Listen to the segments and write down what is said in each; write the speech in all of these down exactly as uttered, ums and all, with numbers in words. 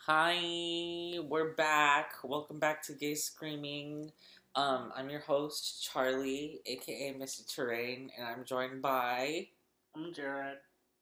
Hi, we're back. Welcome back to Gay Screaming. Um, I'm your host, Charlie, aka Missy Terrain, and I'm joined by. I'm Jared.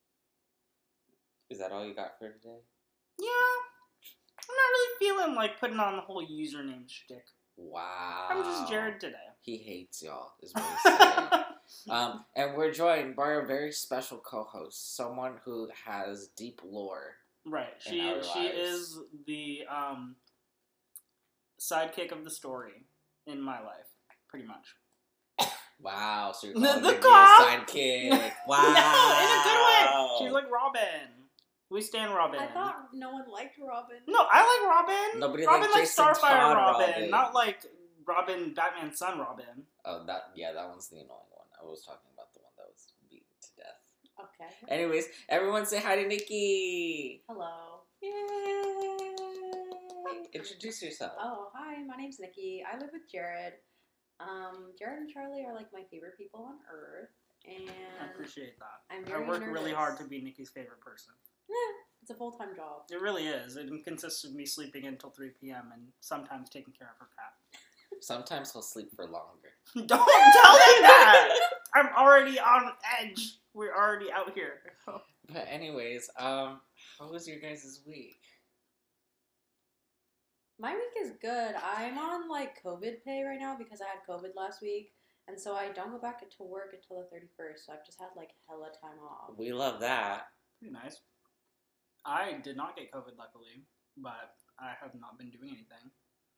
Is that all you got for today? Yeah, I'm not really feeling like putting on the whole username shtick. Wow. I'm just Jared today. He hates y'all, is what he's saying. um, and we're joined by a very special co-host, someone who has deep lore. Right. She she is the um, sidekick of the story in my life, pretty much. Wow, so you're The- calling the me a cop? sidekick. Wow. No, in a good way. She's like Robin. We stand Robin. I thought no one liked Robin. No, I like Robin. Nobody Robin liked like Jason Starfire Todd Robin, Robin. not like Robin, Batman's son Robin. Oh, that yeah, that one's the annoying one. I was talking about the one that was beaten to death. Okay. Anyways, everyone say hi to Nikki. Hello. Yay! Introduce yourself. Oh, hi. My name's Nikki. I live with Jared. Um, Jared and Charlie are like my favorite people on Earth, and I appreciate that. I'm I very work really nervous. hard to be Nikki's favorite person. Eh, it's a full time job. It really is. It consists of me sleeping until three p.m. and sometimes taking care of her cat. Sometimes he'll sleep for longer. Don't tell him that! I'm already on edge. We're already out here. But anyways, um, how was your guys' week? My week is good. I'm on like COVID pay right now because I had COVID last week, and so I don't go back to work until the thirty-first. So I've just had like hella time off. We love that. Pretty nice. I did not get COVID, luckily, but I have not been doing anything.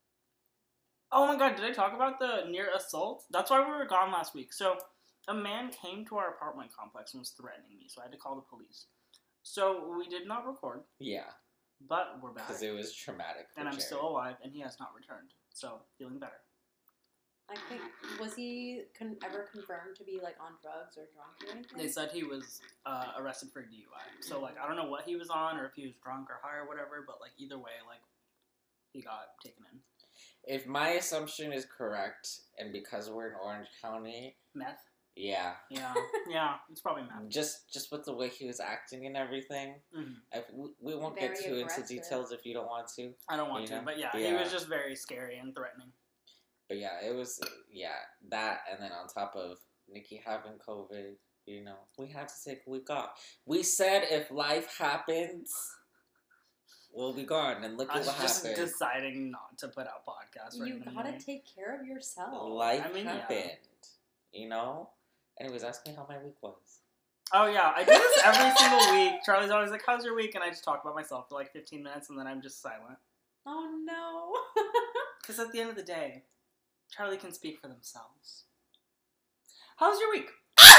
Oh my god, did I talk about the near assault? That's why we were gone last week. So, a man came to our apartment complex and was threatening me, so I had to call the police. So, we did not record, Yeah, but we're back. because it was traumatic for And I'm Jared. still alive, and he has not returned. So, feeling better. I think was he con- ever confirmed to be like on drugs or drunk or anything? They said he was uh, arrested for D U I. So, like, I don't know what he was on or if he was drunk or high or whatever, but, like, either way, like, he got taken in. If my assumption is correct, and because we're in Orange County, Meth? yeah, Yeah. Yeah, it's probably meth. just just with the way he was acting and everything, Mhm. I, we, we won't Very get too into aggressive. details if you don't want to. I don't want You to, know? but yeah, he Yeah. was just very scary and threatening. But yeah, it was, yeah, that, and then on top of Nikki having COVID, you know, we had to take a week off. We said if life happens, we'll be gone, and look I at was what just happened. deciding not to put out podcasts right You now. gotta take care of yourself. Life I mean, yeah. happened, you know? Anyways, ask me how my week was. Oh yeah, I do this every single week. Charlie's always like, how's your week? And I just talk about myself for like fifteen minutes, and then I'm just silent. Oh no. Because at the end of the day, Charlie can speak for themselves. How's your week?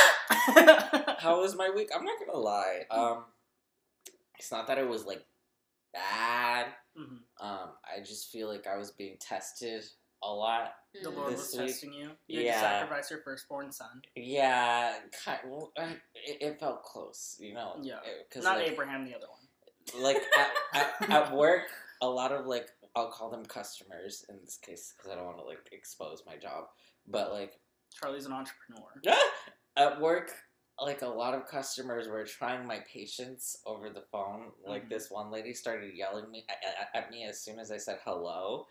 How was my week? I'm not gonna lie. Um, it's not that it was, like, bad. Mhm. Um, I just feel like I was being tested a lot. The Lord This was week- testing you. You had yeah. to sacrifice your firstborn son. Yeah, kind, well, uh, it, it felt close, you know? Yeah. It- Cause Not like, Abraham, the other one. like at, at, at work, a lot of, like, I'll call them customers in this case because I don't want to, like, expose my job. But, like, Charlie's an entrepreneur. at work, like, a lot of customers were trying my patience over the phone. Like, Mhm. this one lady started yelling me at, at me as soon as I said hello.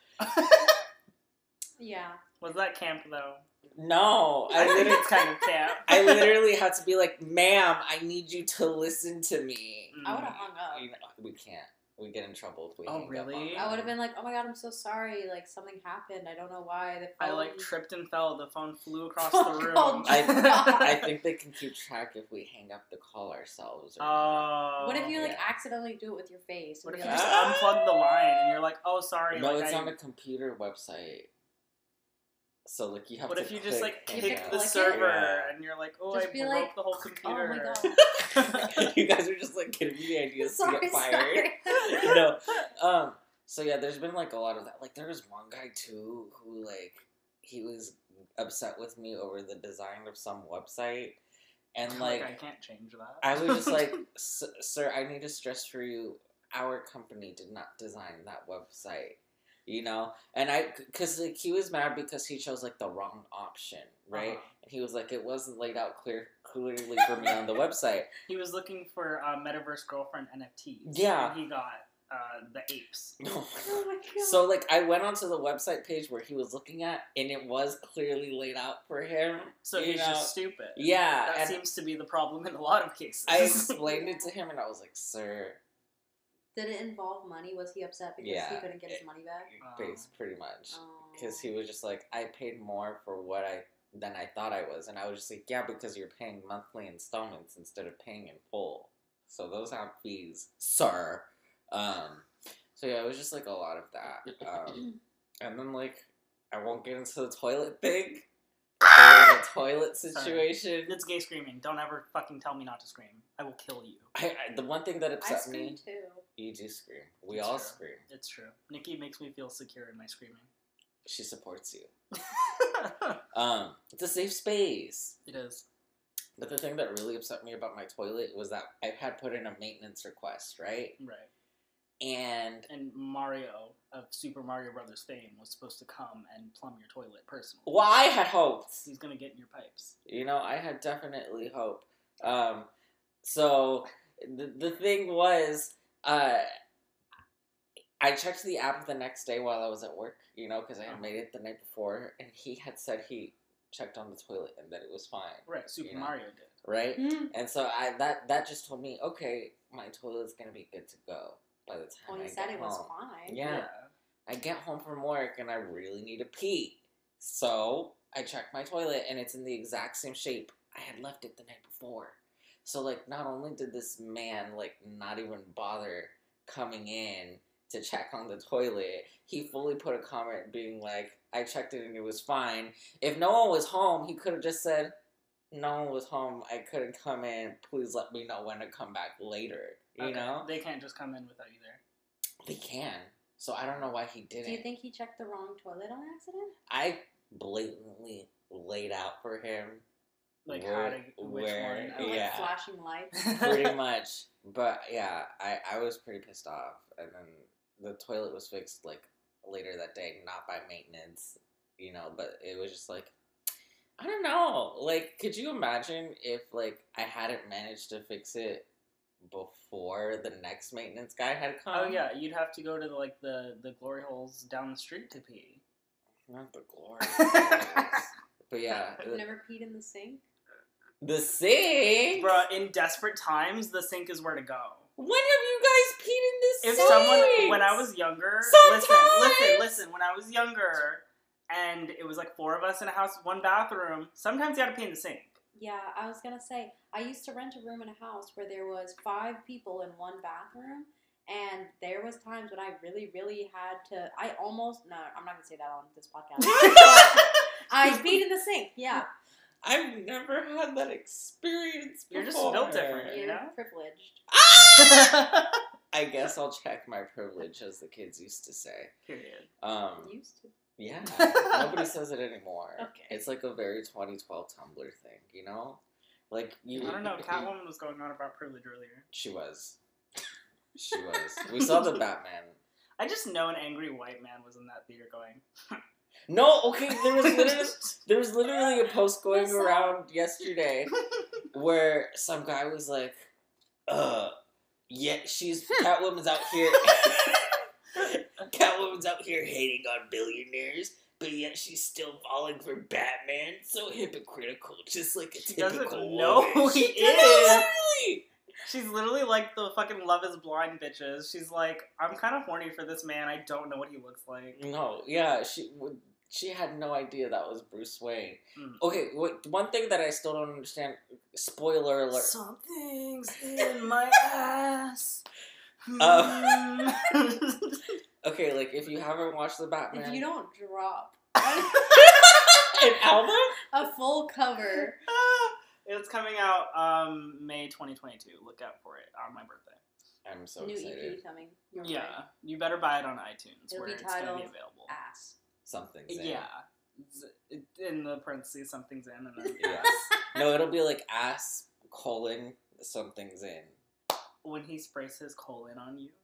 Yeah. Was that camp though? No, I I think literally, it's kind of camp. I literally had to be like, ma'am, I need you to listen to me. I would have hung up. You know, we can't. We get in trouble if we Oh, hang up really? on I would have them. been like, oh my god, I'm so sorry. Like, something happened. I don't know why. The I phone... like tripped and fell. The phone flew across Oh, the room. God. I, I think they can keep track if we hang up the call ourselves. Or not. Oh. What if you, like, Yeah. accidentally do it with your face? What and if be you like, just Ah! unplug the line and you're like, oh, sorry. No, like, it's I, on a computer website. So, like, you have What to if you just, like, click You kick have the to click it? server Yeah. and you're like, oh, Just I be broke like, the whole oh computer. my god. You guys are just, like, giving me ideas to sorry, get fired. sorry. No. Um, so, yeah, there's been, like, a lot of that. Like, there was one guy, too, who, like, he was upset with me over the design of some website. And, like, I can't change that. I was just like, sir, I need to stress for you, our company did not design that website, you know? And I, because like, he was mad because he chose, like, the wrong option, right? Uh-huh. And he was like, it wasn't laid out clear, clearly for me on the website. He was looking for uh, Metaverse Girlfriend N F Ts. Yeah. And he got uh, the apes. No. Oh my god. So, like, I went onto the website page where he was looking at, and it was clearly laid out for him. So you he's know? just stupid. Yeah, That and seems to be the problem in a lot of cases. I explained it to him, and I was like, sir, Did it involve money? Was he upset because Yeah, he couldn't get his it- money back? base pretty much. Oh. Because he was just like, I paid more for what I than I thought I was, and I was just like, yeah, because you're paying monthly installments instead of paying in full. So those have fees, sir. Um, so yeah, it was just like a lot of that. Um, and then like, I won't get into the toilet thing. There was a toilet situation. It's gay screaming. Don't ever fucking tell me not to scream. I will kill you. I, I, the one thing that I upset scream me, too. you do scream. We It's all true. scream. It's true. Nikki makes me feel secure in my screaming. She supports you. Um, it's a safe space. It is. But the thing that really upset me about my toilet was that I had put in a maintenance request, right? Right. And And Mario of Super Mario Brothers fame was supposed to come and plumb your toilet personally. well, I had hoped. He's gonna get in your pipes. You know, I had definitely hope. Um, so the the thing was, uh, I checked the app the next day while I was at work. You know, because I had made it the night before, and he had said he checked on the toilet and that it was fine. Right, Super You know. Mario did. Right? Mm. And so I that that just told me, okay, my toilet's gonna be good to go by the time Well, I he said get it was home. fine. Yeah. I get home from work and I really need to pee. So I check my toilet and it's in the exact same shape I had left it the night before. So like not only did this man like not even bother coming in to check on the toilet, he fully put a comment being like, I checked it and it was fine. If no one was home, he could have just said, no one was home, I couldn't come in, please let me know when to come back later. You Okay. know? They can't just come in without you there. They can. So I don't know why he didn't. Do you think he checked the wrong toilet on accident? I blatantly laid out for him. Like where, how to which where, one? Or, like yeah, flashing lights? pretty much. But yeah, I, I was pretty pissed off. And then the toilet was fixed like later that day, not by maintenance, you know, but it was just like, I don't know. Like, could you imagine if like I hadn't managed to fix it before the next maintenance guy had come? Oh yeah, you'd have to go to like the the glory holes down the street to pee. Not the glory. holes. But yeah, You've never peed in the sink? the sink. Bruh, in desperate times, the sink is where to go. When have you guys peed in this If sink? someone, when I was younger, Sometimes. listen, listen, listen, when I was younger, and it was like four of us in a house, one bathroom, sometimes you had to pee in the sink. Yeah, I was gonna say, I used to rent a room in a house where there was five people in one bathroom, and there was times when I really, really had to, I almost, no, I'm not gonna say that on this podcast. I peed in the sink, yeah. I've never had that experience before. You're just built different. You're know? privileged. I guess I'll check my privilege, as the kids used to say. Period. Um, Used to. yeah, nobody says it anymore. Okay. It's like a very twenty twelve Tumblr thing, you know? Like, you... I don't know, Catwoman was going on about privilege earlier. She was. She was. We saw the Batman. I just know an angry white man was in that theater going, No, okay, there was literally... There was literally a post going What's around yesterday where some guy was like, uh, yeah, she's, Catwoman's out here, Catwoman's out here hating on billionaires, but yet she's still falling for Batman, so hypocritical, just like a She doesn't typical know woman. who he She is. doesn't really. She's literally like the fucking Love is Blind bitches. She's like, I'm kind of horny for this man. I don't know what he looks like. No, yeah, she would. She had no idea that was Bruce Wayne. Mm. Okay, what, one thing that I still don't understand, spoiler alert. Something's in my ass. Uh, okay, like, if you haven't watched the Batman... If you don't drop An album? a full cover, It's coming out um, May twenty twenty-two. Look out for it on my birthday. I'm so new excited. E P coming. You're Yeah, right. you better buy it on iTunes It'll where be it's going to be titled available. Ass. Something's in. Yeah. Z- In the parentheses, something's in, and then Yeah. No, it'll be like ass, colon, something's in. when he sprays his colon on you.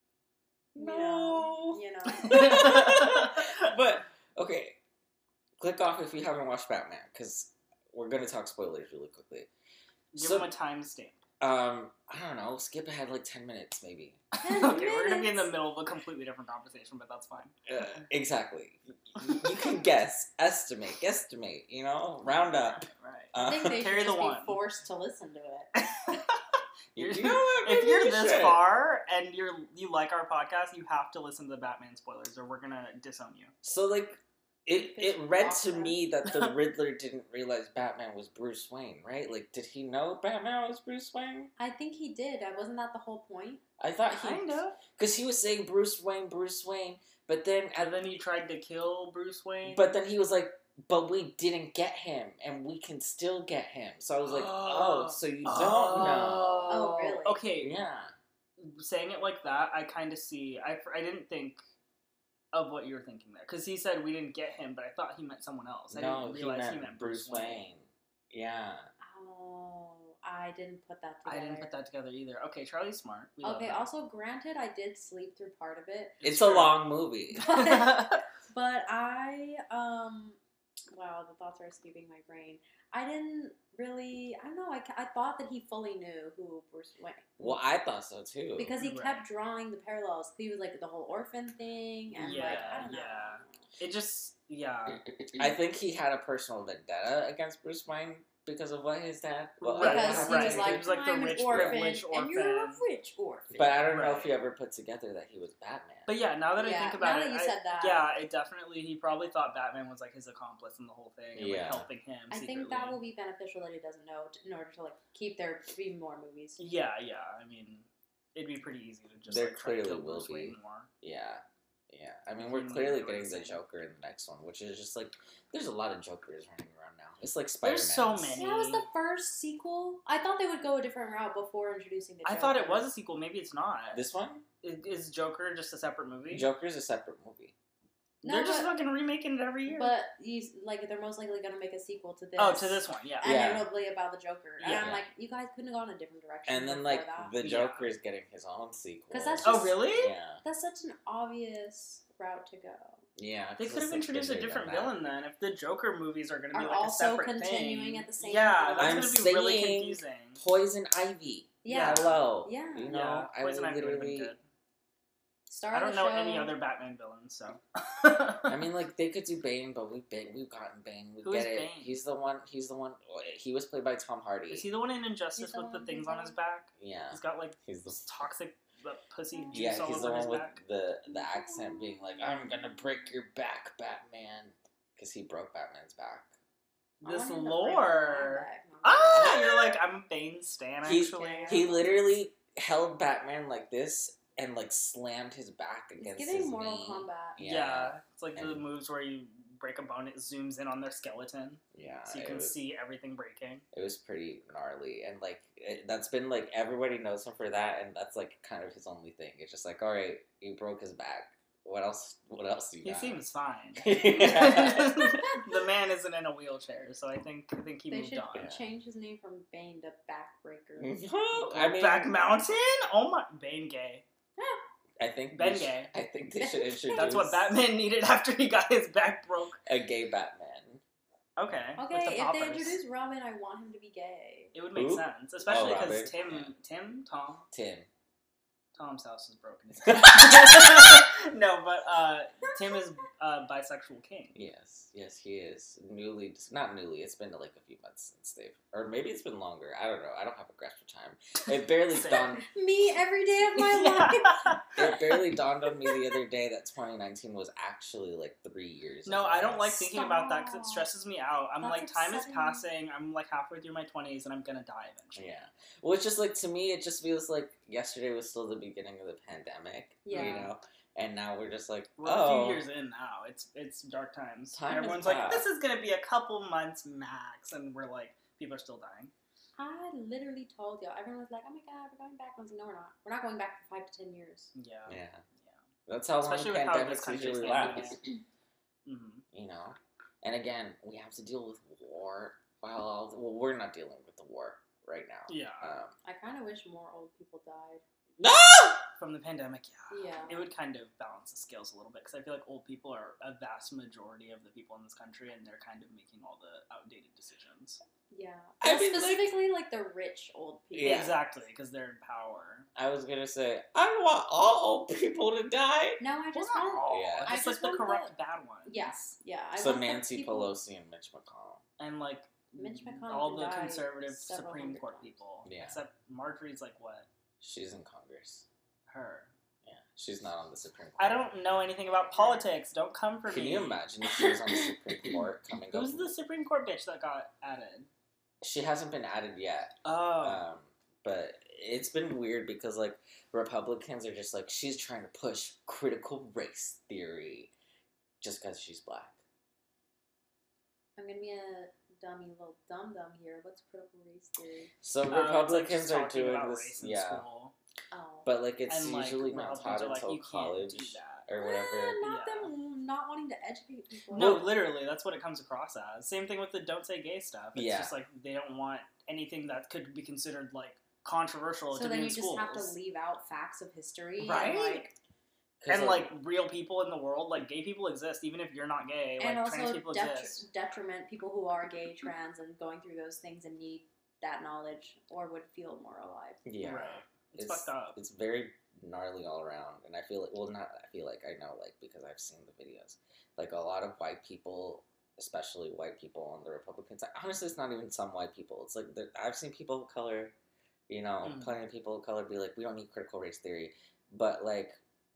No. You know. But, okay. Click off if you haven't watched Batman, because we're going to talk spoilers really quickly. Give So- him a timestamp. Um, I don't know. Skip ahead like ten minutes, maybe. Ten Okay, we're gonna be in the minutes. middle of a completely different conversation, but that's fine. Uh, exactly. You, you can guess, estimate, guesstimate. You know, round up. Right. Uh, I think they Carry should the just one. be forced to listen to it. You're- you know what? If Maybe you're we this should. far and you're you like our podcast, you have to listen to the Batman spoilers, or we're gonna disown you. So like, it They it should read block to that. me that the Riddler didn't realize Batman was Bruce Wayne, right? Like, did he know Batman was Bruce Wayne? I think he did. Uh, Wasn't that the whole point? I thought he, Kind of. because he was saying Bruce Wayne, Bruce Wayne, but then And then he tried to kill Bruce Wayne. but then he was like, but we didn't get him, and we can still get him. So I was like, oh, so you don't know? Oh, really? Okay, Yeah. saying it like that, I kind of see. I, I didn't think of what you were thinking there, because he said we didn't get him, but I thought he meant someone else. I No, didn't he realize meant, he meant Bruce Bruce Wayne. Wayne. Yeah. Oh, I didn't put that I together. didn't put that together either. Okay, Charlie's smart. We love Okay, that. also, granted, I did sleep through part of it. It's, true. a long movie. But, but I, um, wow, the thoughts are escaping my brain. I didn't really, I don't know, I, I thought that he fully knew who Bruce Wayne. Well, I thought so too. Because he Right. kept drawing the parallels. He was like the whole orphan thing, and yeah, like, I don't know. yeah. It just, yeah. I think he had a personal vendetta against Bruce Wayne because of what his dad. Well, Right, what Because he happened was to like, him. He was like the I'm rich an orphan, privileged and you're a orphan. rich orphan. But I don't know Right. if he ever put together that he was Batman. But yeah, now that I Yeah, think about now it, that you I- said that. yeah, it definitely, he probably thought Batman was like his accomplice in the whole thing and Yeah. like helping him. I think secretly. that will be beneficial that he doesn't know t- in order to like keep there be more movies. Yeah, yeah. I mean, it'd be pretty easy to just There like, try to clearly kill will Bruce be. Wayne more. Yeah. Yeah. I mean, He we're knew clearly they were getting the the same. Joker in the next one, which is just like, there's a lot of Jokers running around now. It's like Spider-Man. There's so many. That was the first sequel. I thought they would go a different route before introducing the I Joker. thought it was a sequel. Maybe it's not. This one? Is, is Joker just a separate movie? Joker's a separate movie. No, They're just but, fucking remaking it every year. but you like they're most likely gonna make a sequel to this. oh, to this one, yeah. And Yeah. it'll be about the Joker. And Yeah. I'm like, you guys couldn't have gone a different direction. And then, before like, that. the Yeah. Joker is getting his own sequel. 'Cause that's Oh, just- really? Yeah. That's such an obvious route to go. Yeah. They 'cause could have it's like introduced a been different done that. villain then. If the Joker movies are going to be Are like a also separate continuing thing. at the same yeah, time. that's I'm going to be really saying confusing. Poison Ivy. Yeah. Hello. Yeah. You know, yeah, I Poison Ivy would have been literally. good. Star I of don't the know show. any other Batman villains, so. I mean, like they could do Bane, but we've been we've gotten Bane. We Who get is it. Bane? He's the one. He's the one. He was played by Tom Hardy. Is he the one in Injustice He's the with the one things who's on on- his back? Yeah. He's got like He's the. toxic uh, pussy juice Yeah, all he's the over his one with back. the the accent being like, "I'm gonna break your back, Batman," because he broke Batman's back. I This want him to break lore. my back. No. Ah, you're like I'm a Bane stan He- actually. He literally held Batman like this and like slammed his back He's against giving his Mortal knee. Kombat. Yeah. Yeah, it's like the And- moves where you break a bone, it zooms in on their skeleton, Yeah, so you it can was, see everything breaking. it was pretty gnarly, and like it, that's been like everybody knows him for that, and that's like kind of his only thing. It's just like, all right, he broke his back. What else? What else do you He got? seems fine. Yeah. The man isn't in a wheelchair, so I think I think he They moved should on. change his name from Bane to Backbreaker. I mean, Back Mountain? Oh my, Bane gay. I think Ben they sh- gay. I think they should introduce That's what Batman needed after he got his back broke. a gay Batman. Okay. Okay, with the if poppers. they introduce Robin, I want him to be gay. It would make Who? sense, especially Oh, because Robin. Tim, Yeah. Tim, Tom, Tim. Tom's house is broken. No, but uh, Tim is uh, bisexual king. Yes, yes, he is newly, not newly. It's been like a few months since they've, or maybe it's been longer. I don't know. I don't have a grasp of time. It barely Same. dawned. Me every day of my life. Yeah. It barely dawned on me the other day that twenty nineteen was actually like three years. No, ago. I don't like thinking about that because it Stop. stresses me out. I'm That's like, time is upsetting. passing. I'm like halfway through my twenties and I'm gonna die eventually. Yeah. Well, it's just like, to me, it just feels like yesterday was still the beginning of the pandemic. Yeah. You know? And now we're just like, We're oh. a few years in now. It's it's dark times. Time And has everyone's like, passed. this is gonna be a couple months max, and we're like, people are still dying. I literally told y'all. Everyone was like, "Oh my god, we're going back." I was like, "No, we're not. We're not going back for five to ten years." Yeah. Yeah. That's how long Especially with how this pandemics country's usually handling last. it. hmm You know? And again, we have to deal with war. While, well, we're not dealing with the war right now. Yeah. Um, I kind of wish more old people died. No! from the pandemic, yeah. Yeah. It would kind of balance the scales a little bit, because I feel like old people are a vast majority of the people in this country, and they're kind of making all the outdated decisions. Yeah. I Well, mean, like- specifically, like, the rich old people. Yeah. Exactly, because they're in power. I was gonna say, I don't want all old people to die. No, I just Well, want. not all, Yeah. I just just like the want corrupt the- bad ones. Yes. Yeah. I So want the Nancy people- Pelosi and Mitch McConnell. And like Mitch McConnell all can the die conservative several Supreme hundred Court times. people. Yeah. Except Marjorie's like what? She's in Congress. Her. Yeah, she's not on the Supreme Court. I don't know anything about politics. Don't come for Can me. you imagine if she was on the Supreme Court coming up? Who's the Supreme Court bitch that got added? She hasn't been added yet. Oh. Um, but it's been weird because like Republicans are just like she's trying to push critical race theory just because she's black. I'm gonna be a dummy little dum dum here. What's critical race theory? So Uh, it's like Republicans just are talking doing about this, race in yeah. school. Oh. But like it's And, like, usually not Republicans taught are like, until you can't college do that. or whatever. Eh, not Yeah. them not wanting to educate people. No, literally, that's what it comes across as. Same thing with the don't say gay stuff. It's Yeah. just like they don't want anything that could be considered like controversial So to then be you in just schools. have to leave out facts of history, Right? And, like, 'Cause, And like real people in the world, like gay people exist, even if you're not gay. Like and trans also people detri- exist. detriment people who are gay, trans, and going through those things and need that knowledge or would feel more alive. yeah, Right. It's, It's- fucked up. it's very gnarly all around, and I feel like well, not I feel like I know like because I've seen the videos. Like a lot of white people, especially white people on the Republican side. Honestly, it's not even some white people. It's like there- I've seen people of color, you know, Mhm. plenty of people of color be like, we don't need critical race theory, but like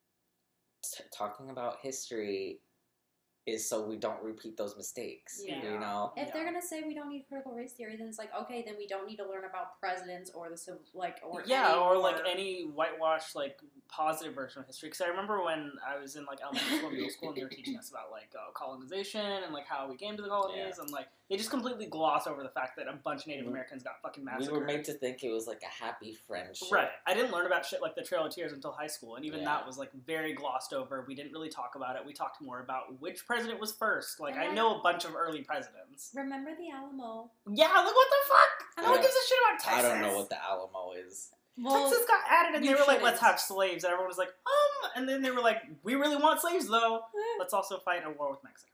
t- talking about history is so we don't repeat those mistakes. Yeah. You know. If Yeah. they're gonna say we don't need critical race theory, then it's like okay, then we don't need to learn about presidents or the civil like or Yeah, any or more- like any whitewashed like positive version of history. Because I remember when I was in like elementary school, and middle school, and they were teaching us about like uh, colonization and like how we came to the colonies, and like they just completely gloss over the fact that a bunch of Native We- Americans got fucking We massacred. were made to think it was like a happy friendship. Right. I didn't learn about shit like the Trail of Tears until high school, and even Yeah. that was like very glossed over. We didn't really talk about it. We talked more about which president was first. Like And I I- know a bunch of early presidents. Remember the Alamo? Yeah, like what the fuck? I No one don't- gives a shit about I Texas. don't know what the Alamo is. Well, Texas got added, and you they were like, "Let's shouldn't. have slaves," and everyone was like, "Um," and then they were like, "We really want slaves, though. eh. Let's also fight a war with Mexico."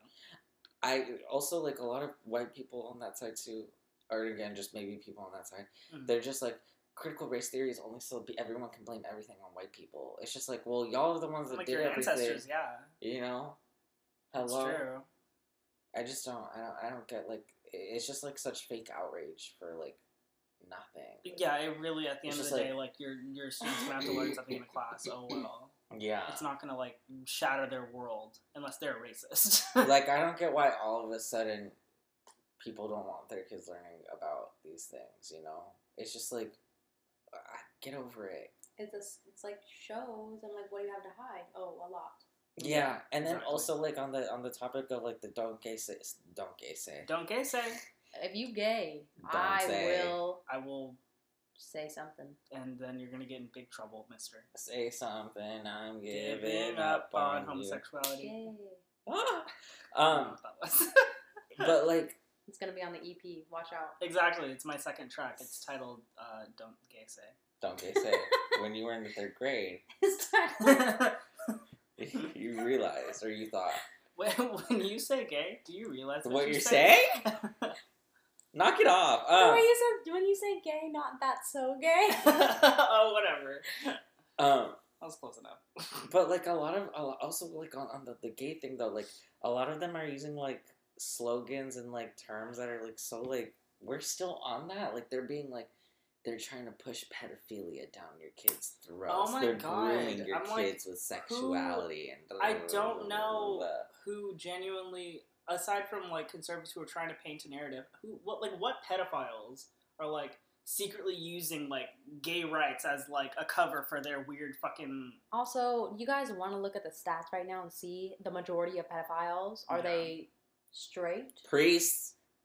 I also like a lot of white people on that side too, or again, just maybe people on that side. Mhm. They're just like critical race theory is only so be everyone can blame everything on white people. It's just like, well, y'all are the ones that Like did your everything. ancestors, yeah, You know, that's hello. true. I just don't. I don't. I don't get like. It's just like such fake outrage for like nothing. Yeah, it really at the It's end of just the like- day, like your your students gonna have to learn something in a class. Oh well, Yeah. it's not gonna like shatter their world unless they're racist. Like I don't get why all of a sudden people don't want their kids learning about these things. You know, it's just like uh, get over it. it's a, it's like shows and like what do you have to hide? Oh, a lot. Yeah, and then exactly. also like on the on the topic of like the don't gay say don't gay say. Don't gay say. If you gay, Don't I say. will I will, say something. and then you're gonna get in big trouble, Mister. Say something, I'm giving, Giving up, up on you. homosexuality. Gay. Ah! I don't know Um, what that was. but like It's gonna be on the E P. Watch out. Exactly, it's my second track. It's titled uh, "Don't Gay Say." don't gay say. When you were in the third grade, It's time. you realized or you thought when, when you say gay, do you realize what you you're say? saying? Knock it off. The Um, way you said when you say gay, not that so gay. Oh, whatever. um, That was close enough. but like a lot of a lot- also like on, on the, the gay thing though, like a lot of them are using like slogans and like terms that are like so like we're still on that. Like they're being like they're trying to push pedophilia down your kids' throats. Oh my they're God. grooming your I'm like, kids with sexuality and I don't know who genuinely, aside from like conservatives who are trying to paint a narrative, who what like what pedophiles are like secretly using like gay rights as like a cover for their weird fucking. Also, you guys want to look at the stats right now and see the majority of pedophiles are Yeah. they straight? priests.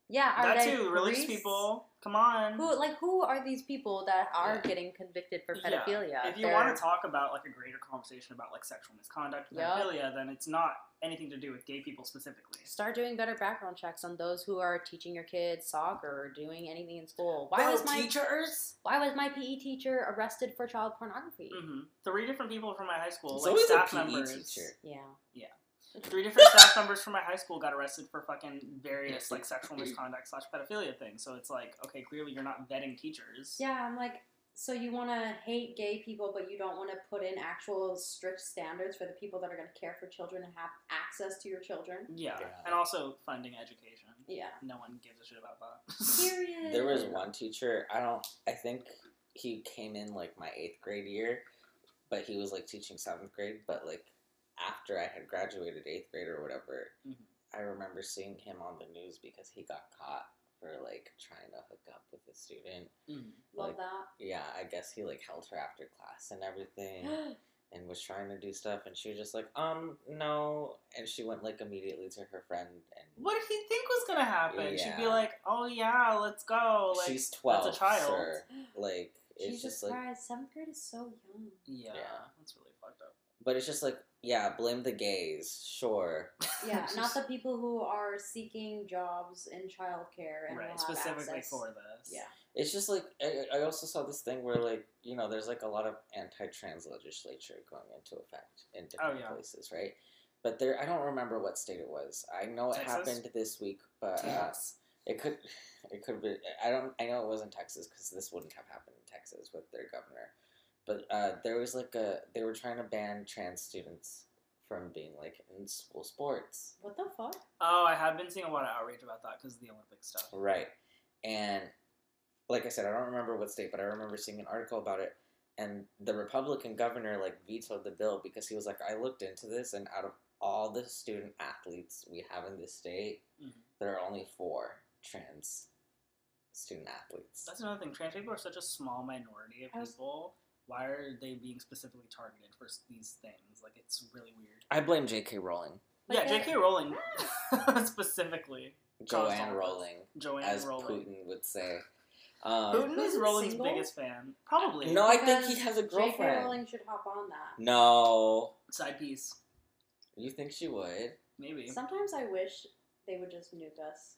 Yeah, are That they too, religious priests? people. Come on. Who like who are these people that are Yeah. getting convicted for Yeah. pedophilia? If you They're- want to talk about like a greater conversation about like sexual misconduct and Yup. pedophilia, then it's not anything to do with gay people specifically. start doing better background checks on those who are teaching your kids soccer or doing anything in school. Why Bro, was my teachers? Why was my P E teacher arrested for child pornography? Mm-hmm. Three different people from my high school, It's like always a staff P E members. teacher. Yeah. Yeah. Three different staff members from my high school got arrested for fucking various like sexual misconduct slash pedophilia things. So it's like, okay, clearly you're not vetting teachers. Yeah, I'm like, so you want to hate gay people, but you don't want to put in actual strict standards for the people that are going to care for children and have access to your children? Yeah. Yeah. And also funding education. Yeah. No one gives a shit about that. Period. There was one teacher, I don't, I think he came in like my eighth grade year, but he was like teaching seventh grade, but like after I had graduated eighth grade or whatever, Mhm. I remember seeing him on the news because he got caught for like trying to hook up with a student. Mhm. Love like, that. Yeah, I guess he like held her after class and everything and was trying to do stuff, and she was just like, um, no, and she went like immediately to her friend and What did he think was gonna happen? She'd be Yeah. like, "Oh yeah, let's go." Like, she's twelve, that's a child. sir. Like, it's Jesus just like, Christ, seventh grade is so young. Yeah, Yeah. that's really fucked up. but it's just like, yeah, blame the gays, sure. Yeah, not the people who are seeking jobs in childcare and will right, have specifically access. for this. Yeah. It's just like, I, I also saw this thing where, like, you know, there's like a lot of anti-trans legislature going into effect in different Oh, yeah. places, right? But there, I don't remember what state it was. I know it Texas? happened this week, but uh, Yes. it could, it could be. I don't. I know it was in Texas because this wouldn't have happened in Texas with their governor. But uh, there was like a, they were trying to ban trans students from being like in school sports. What the fuck? Oh, I have been seeing a lot of outrage about that because of the Olympic stuff. Right. And like I said, I don't remember what state, but I remember seeing an article about it. And the Republican governor like vetoed the bill because he was like, I looked into this, and out of all the student athletes we have in this state, Mhm. there are only four trans student athletes. That's another thing. Trans people are such a small minority of I was- people. Why are they being specifically targeted for s- these things? Like, it's really weird. I blame J K. Rowling. But yeah, they- J K. Rowling specifically. Caused Joanne all Rowling, Joanne as Rowling. Putin would say. Um, Putin is Who's Rowling's single? biggest fan. Probably. no, I think he Because has a J K. girlfriend. Rowling should hop on that. No. Side piece. You think she would? Maybe. Sometimes I wish they would just nuke us.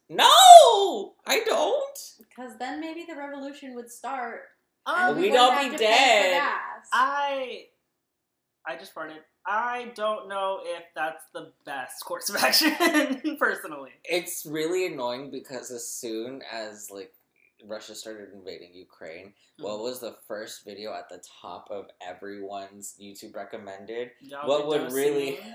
No! I don't! Because then maybe the revolution would start. Um, and we'd wouldn't all have be to pay for dead. gas. I I just farted. I don't know if that's the best course of action, personally. It's really annoying because as soon as like Russia started invading Ukraine, what was the first video at the top of everyone's YouTube recommended? Y'all What been would dosing really me?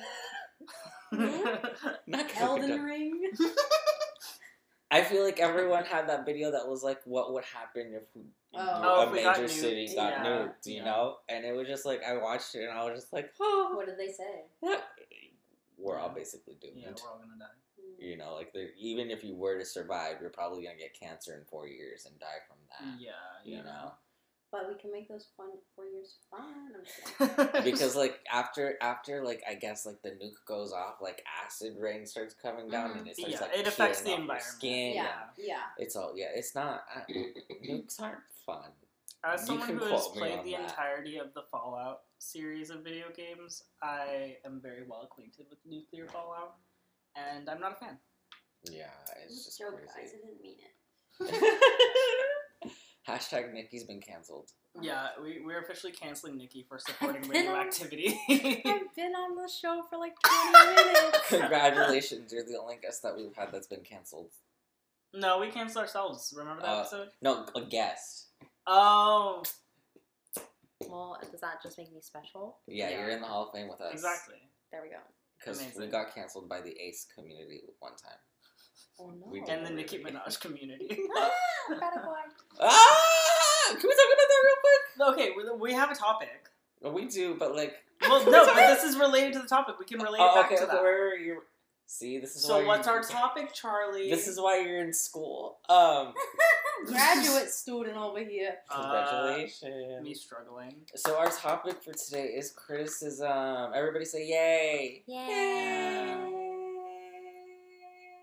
not Elden Elden Ring. I feel like everyone had that video that was like, what would happen if we, Oh. Oh, a if we got major nuked. city got Yeah. nuked, you Yeah. know? And it was just like, I watched it and I was just like, oh, What did they say? that- we're all basically doomed. Yeah, we're all gonna die. You know, like there- even if you were to survive, you're probably gonna get cancer in four years and die from that. Yeah, You yeah. know, But we can make those fun four years fun. I'm just kidding. because like after after like I guess like the nuke goes off, like acid rain starts coming down Mhm. and it starts Yeah, like it affects peeling the off your environment. Skin. Yeah, yeah. It's all yeah. It's not uh, nukes aren't fun. As You someone can who has quote me played on the that. entirety of the Fallout series of video games, I am very well acquainted with nuclear fallout, and I'm not a fan. Yeah, It it's was a just joke, guys. crazy. I didn't mean it. Hashtag Nikki's been canceled. Yeah, we, we're officially canceling Nikki for supporting I've been on- radioactivity. I've been on the show for like twenty minutes. Congratulations, you're the only guest that we've had that's been canceled. No, we canceled ourselves. Remember that Uh, episode? No, a guest. Oh, Well, does that just make me special? Yeah, Yeah. you're in the Hall of Fame with us. exactly. There we go. Because we Amazing. got canceled by the Ace community one time. Oh no. We And the Oh, Nicki really? Minaj community. Ah, gotta go. Ah! Can we talk about that real quick? Okay, we, we have a topic. Well, we do, but like. Well, no, but this is related to the topic. We can relate it Oh, back okay, to okay, that. wait, wait, wait, you're... See, this is why. So what's you're- our topic, Charlie? This is why you're in school. Um, Graduate student over here. congratulations. Uh, me struggling. So our topic for today is criticism. Everybody say yay! Yay!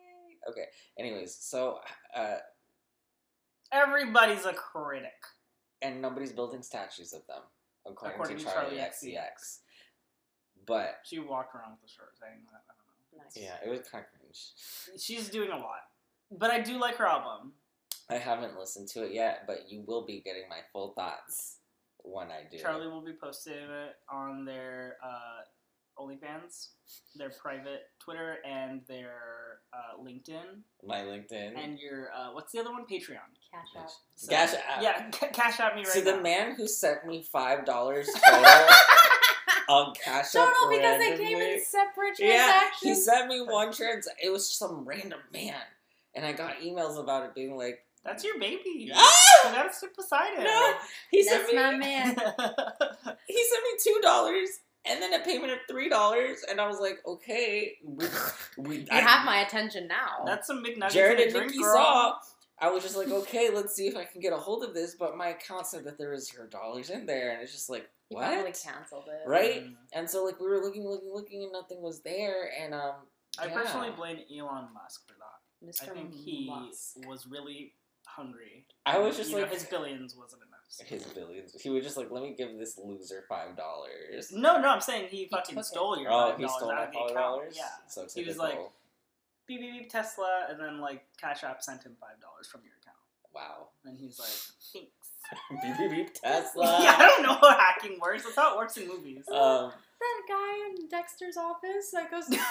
Okay. Anyways, so uh, Everybody's a critic. and nobody's building statues of them, according, According to to Charlie Charlie X C X. But She walked around with the shirt saying that. I don't know. Nice. yeah, it was kind of cringe. She's doing a lot. But I do like her album. I haven't listened to it yet, but you will be getting my full thoughts when I do. Charlie will be posting it on their uh, OnlyFans, their private Twitter, and their uh, LinkedIn. My LinkedIn. And your, uh, what's the other one? Patreon. Cash out. So, Cash App. Yeah, ca- cash at me right so now. the man who sent me five dollars total on Cash App Total because they came randomly- in separate Yeah, transactions. he sent me one trans. It was some random man, and I got emails about it being like, That's your baby. Ah! You gotta stick beside it. "No, he sent That's me, my man. he sent me two dollars." And then a payment of three dollars, and I was like, "Okay, we, we You I- have my attention now. That's some big nuggets Jared in a and drink, Nikki girl. saw." I was just like, "Okay, let's see if I can get a hold of this." But my account said that there was zero dollars in there, and it's just like, He what? probably canceled it. Right? Mm. And so like we were looking, looking, looking, and nothing was there. And um, I yeah. personally blame Elon Musk for that. Mister I think he Musk. was really hungry. I was just You know, like his billions wasn't enough. his billions. He was just like, "Let me give this loser five dollars." No, no, I'm saying he fucking took it. stole your Oh, five he dollars stole out my of the five account. dollars. Yeah. So He was typical. like, beep, beep, beep, Tesla, and then like Cash App sent him five dollars from your account. "Wow, And he's like, thanks. beep beep beep Tesla." Yeah, I don't know how hacking works. That's how it works in movies. Um, That guy in Dexter's office that goes. yeah,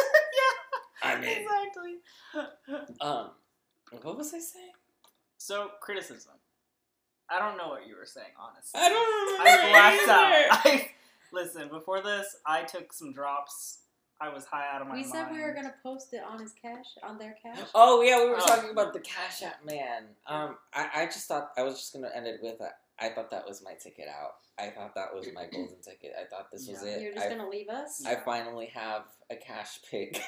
I'm in. exactly. Um, what was I saying? So, criticism. I don't know what you were saying, honestly. I don't remember. I blacked either. out. I, listen, before this, I took some drops. I was high out of my We mind. said we were gonna post it on his cash, on their cash. Oh yeah, we were Oh. talking about the Cash App man. Um, I, I just thought I was just gonna end it with a, I thought that was my ticket out. I thought that was my golden ticket. I thought this was Yeah. it. You're just I, gonna leave us? I finally have a cash pick.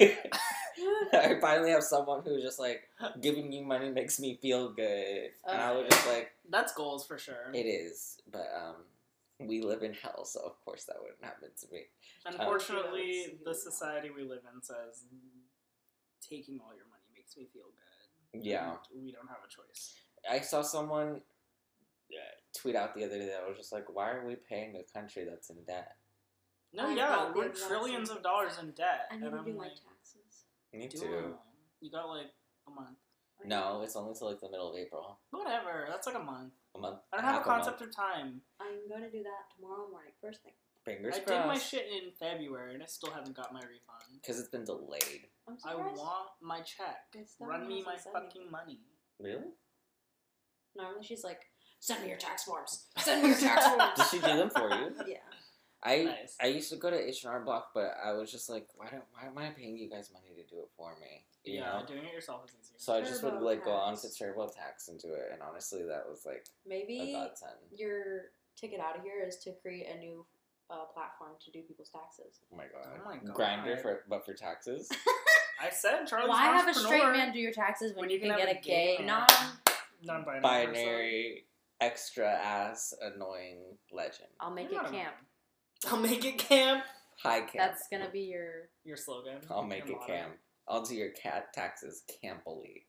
I finally have someone who's just like, giving you money makes me feel good, and I was just like, That's goals for sure. it is, but um, we live in hell, so of course that wouldn't happen to me. Unfortunately, Um, the society we live in says taking all your money makes me feel good. Yeah. And we don't have a choice. I saw someone uh, tweet out the other day that was just like, why are we paying a country that's in debt? No, I yeah, thought we're the exact trillions same of dollars in debt. I need and to I'm do my like, taxes. Me do too. them. You got like a month. No, it's only till like the middle of April. Whatever, that's like a month. A month. I don't have a half concept month. of time. I'm gonna do that tomorrow morning, first thing. Fingers I crossed. did my shit in February and I still haven't got my refund. Because it's been delayed. I'm I surprised. want my check. It's still Run me my hasn't sent me. fucking money. Really? Normally she's like, send me your tax forms. Send me your tax forms. Did she do them for you? Yeah. I Nice. I used to go to H and R Block, but I was just like, why don't why am I paying you guys money to do it for me? You yeah, know. doing it yourself is easier. So I just would like go on to TurboTax. TurboTax and do it, and honestly, that was like a Maybe godsend. your ticket out of here is to create a new uh, platform to do people's taxes. Oh my god. Oh my God. Grinder for but for taxes. I said Charlie's Why have a entrepreneur. straight man do your taxes when, When you you can, can get have a a gay, gay non? man. Non-binary. Binary, extra ass, annoying legend. I'll make You're it not camp. person. I'll make it camp. High camp. That's gonna be your. Your slogan. I'll make Your it motto. camp. I'll do your cat taxes campily.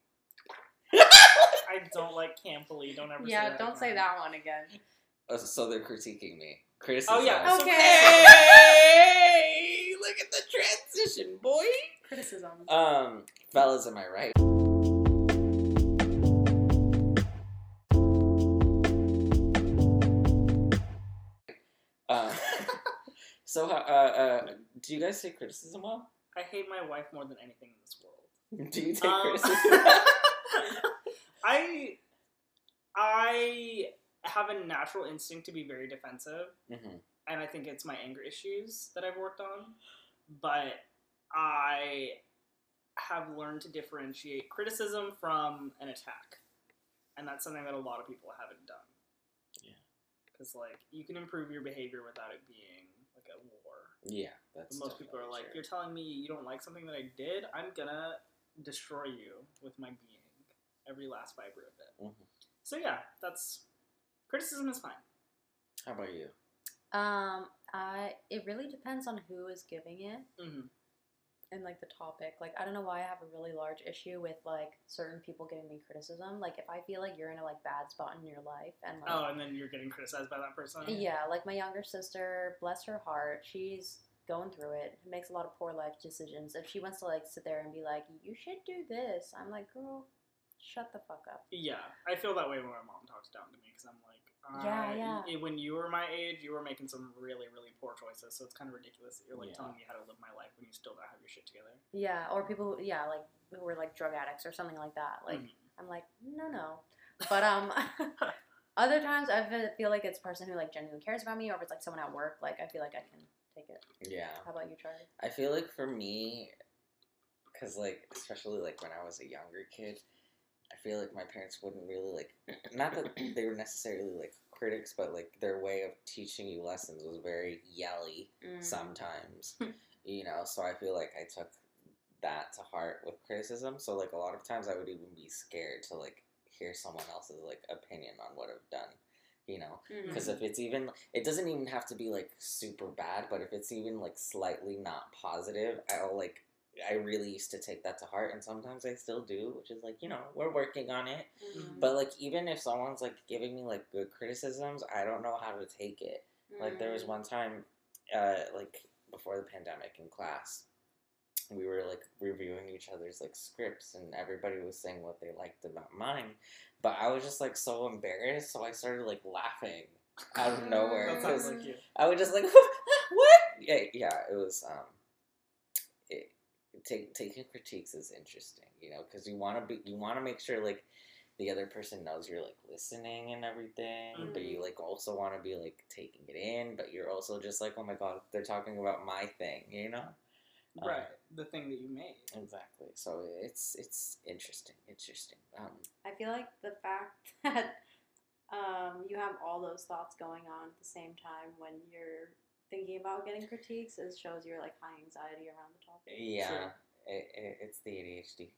I don't like campily. Don't ever. Yeah, say that don't again. say that one again. Oh, so they're critiquing me. Criticism. Oh yeah. Okay. Hey, look at the transition, boy. Criticism. Um, fellas, am I right? Um, so, uh, uh, do you guys take criticism well? I hate my wife more than anything in this world. Do you take Um, criticism? I I have a natural instinct to be very defensive, hmm and I think it's my anger issues that I've worked on. But I have learned to differentiate criticism from an attack, and that's something that a lot of people haven't done. Yeah. Because like you can improve your behavior without it being like a war. Yeah, that's Most people are definitely like, true. "You're telling me you don't like something that I did? I'm gonna destroy you with my being, every last fiber of it." Mhm. So yeah, that's criticism is fine. How about you? Um, I it really depends on who is giving it. Mm-hmm. in like the topic. Like I don't know why I have a really large issue with like certain people giving me criticism. Like if I feel like you're in a like bad spot in your life and like Oh, and then you're getting criticized by that person. yeah, like my younger sister, bless her heart, she's going through it, makes a lot of poor life decisions. If she wants to like sit there and be like, you should do this, I'm like, girl, shut the fuck up. Yeah, I feel that way when my mom talks down to me because I'm like, uh, Yeah, yeah. y- When you were my age, you were making some really, really poor choices. So it's kind of ridiculous that you're like Yeah. telling me how to live my life when you still don't have your shit together. Yeah, or people, who, yeah, like who were like drug addicts or something like that. Like Mhm. I'm like, no, no. But um, other times I feel- feel like it's a person who like genuinely cares about me, or if it's like someone at work, like I feel like I can take it. Yeah. How about you, Charlie? I feel like for me, because like especially like when I was a younger kid, I feel like my parents wouldn't really like, not that they were necessarily like critics, but like their way of teaching you lessons was very yelly Mm. sometimes, you know. So I feel like I took that to heart with criticism. So like a lot of times I would even be scared to like hear someone else's like opinion on what I've done, you know. Mhm. Because if it's even, it doesn't even have to be like super bad, but if it's even like slightly not positive, I'll like, I really used to take that to heart, and sometimes I still do, which is like, you know, we're working on it. Mhm. But like, even if someone's like giving me like good criticisms, I don't know how to take it. Like, there was Mm. one time, uh, like before the pandemic in class, we were like reviewing each other's like scripts, and everybody was saying what they liked about mine, but I was just like so embarrassed, so I started like laughing out of nowhere. That sounds Because like you. I was just like, what? Yeah, yeah. It was um, it take taking critiques is interesting, you know, because you want to be, you want to make sure like the other person knows you're like listening and everything, Mhm. but you like also want to be like taking it in, but you're also just like, oh my god, they're talking about my thing, you know. Um, Right, the thing that you made. Exactly. So it's it's interesting, interesting. Um, I feel like the fact that um, you have all those thoughts going on at the same time when you're thinking about getting critiques, it shows your like high anxiety around the topic. yeah, Sure. it, it, it's the A D H D.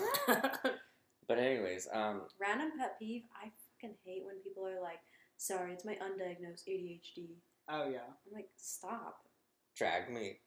But anyways, um, Random pet peeve, I fucking hate when people are like, sorry, it's my undiagnosed A D H D. Oh yeah. I'm like, stop. drag me.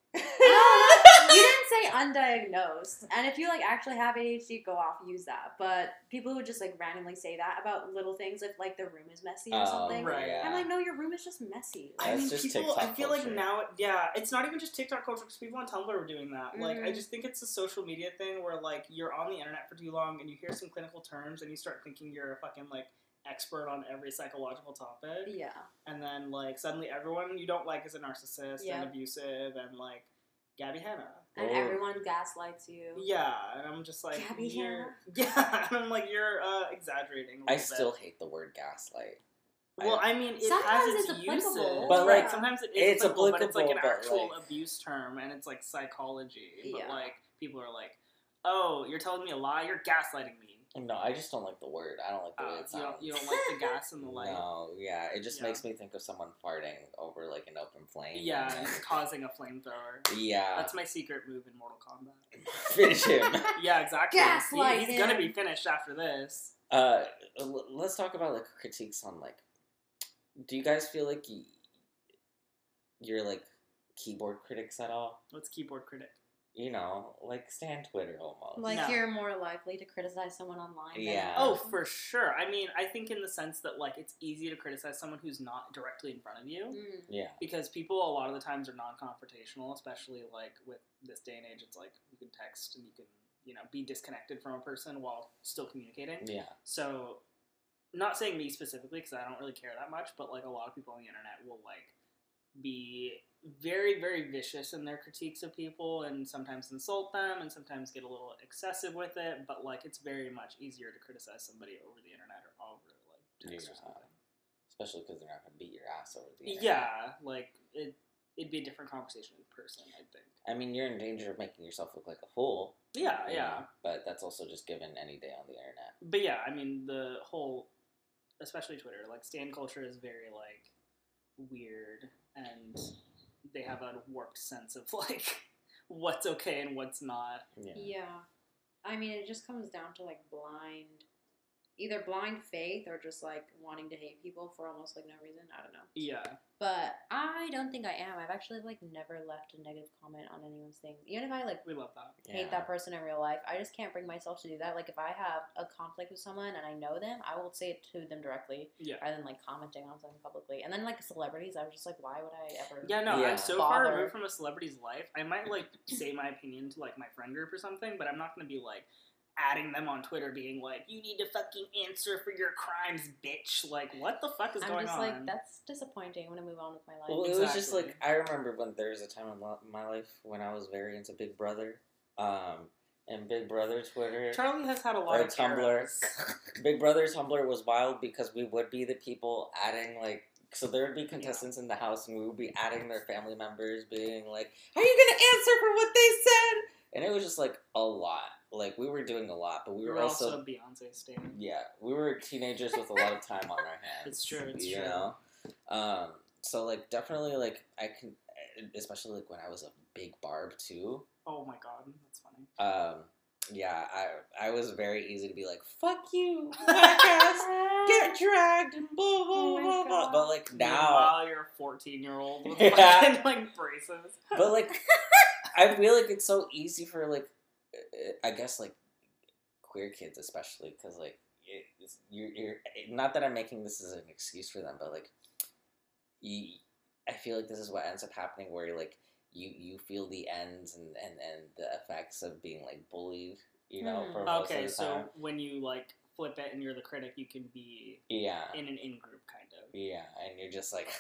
You didn't say undiagnosed. And if you like actually have A D H D, go off, use that. But people who just like randomly say that about little things, if like their room is messy or Oh, something, right. yeah. I'm like, no, your room is just messy. I That's mean, just people. I TikTok feel culture. like now, yeah, it's not even just TikTok culture because people on Tumblr were doing that. Like, I Mhm. just think it's a social media thing where like you're on the internet for too long and you hear some clinical terms and you start thinking you're a fucking like expert on every psychological topic, Yeah. and then like suddenly everyone you don't like is a narcissist Yeah. and abusive and like Gabby Hanna. And Oh. everyone gaslights you. Yeah, and I'm just like, Gabby you're, Hanna? yeah, and I'm like, you're uh, exaggerating. A I little still bit. hate the word gaslight. Well, I mean, it Sometimes has its, it's uses, applicable. But, right? like, Sometimes it it's is applicable, but it's like an applicable, but, actual like- abuse term, and it's like psychology. Yeah. But like, people are like, "Oh, you're telling me a lie? You're gaslighting me." No, I just don't like the word. I don't like the way Uh, it you sounds. don't, you don't like the gas and the light. No, yeah, it just Yeah. makes me think of someone farting over like an open flame. Yeah, and and then- causing a flamethrower. yeah. That's my secret move in Mortal Kombat. Finish him. Yeah, exactly. Gaslight He- he's gonna him. be finished after this. Uh, l- let's talk about like critiques on like. Do you guys feel like y- you're like keyboard critics at all? What's keyboard critic? You know, like Stan Twitter almost. Like No. you're more likely to criticize someone online. than- Yeah. Oh, for sure. I mean, I think in the sense that like it's easy to criticize someone who's not directly in front of you. Mm. yeah. Because people a lot of the times are non-confrontational, especially like with this day and age. It's like you can text and you can, you know, be disconnected from a person while still communicating. Yeah. So, not saying me specifically because I don't really care that much, but like a lot of people on the internet will like be very, very vicious in their critiques of people and sometimes insult them and sometimes get a little excessive with it. But like it's very much easier to criticize somebody over the internet or over like text or Yeah. something. Especially because they're not gonna beat your ass over the internet. Yeah, like it. It'd be a different conversation in person, I think. I mean, you're in danger of making yourself look like a fool. Yeah, you yeah. know, But that's also just given any day on the internet. But yeah, I mean the whole, especially Twitter, like stan culture is very like weird, and they have a warped sense of like what's okay and what's not. Yeah. Yeah. I mean, it just comes down to like blind either blind faith or just like wanting to hate people for almost like no reason. I don't know. Yeah. But I don't think I am. I've actually like never left a negative comment on anyone's things. Even if I like We love that. hate Yeah. that person in real life, I just can't bring myself to do that. Like if I have a conflict with someone and I know them, I will say it to them directly Yeah. rather than like commenting on something publicly. And then like celebrities, I was just like, why would I ever? Yeah, no, Yeah. I'm so far Bother. removed from a celebrity's life. I might like say my opinion to like my friend group or something, but I'm not gonna be like adding them on Twitter, being like, "You need to fucking answer for your crimes, bitch." Like, what the fuck is I'm going just on? like, that's disappointing. I'm gonna move on with my life. Well, it was just Exactly. like I remember when there was a time in lo- my life when I was very into Big Brother, um, and Big Brother Twitter Charlie has had a lot or of Tumblr. eras. Big Brother Tumblr was wild because we would be the people adding like. So there would be contestants in the house, and we would be adding their family members, being like, "Are you gonna answer for what they said?" And it was just like a lot. Like we were doing a lot, but we We were were also, also a Beyonce stan. yeah, we were teenagers with a lot of time on our hands. It's true, it's you true. know. Um, so like definitely like I can, especially like when I was a big Barb too. Oh my god, that's funny. Um, yeah, I I was very easy to be like, "Fuck you, whack ass, get dragged," and blah blah Oh my blah blah. God. But like now, Meanwhile, you're a fourteen year old with Yeah. fucking, like braces. but like I feel like it's so easy for like uh, I guess like queer kids especially because like it's, you're you're not that I'm making this as an excuse for them, but like you, I feel like this is what ends up happening where like you you feel the ends and and and the effects of being like bullied, you know, Hmm. for most Okay, of the so time. when you like flip it and you're the critic, you can be Yeah. in an in group kind of. Yeah, and you're just like,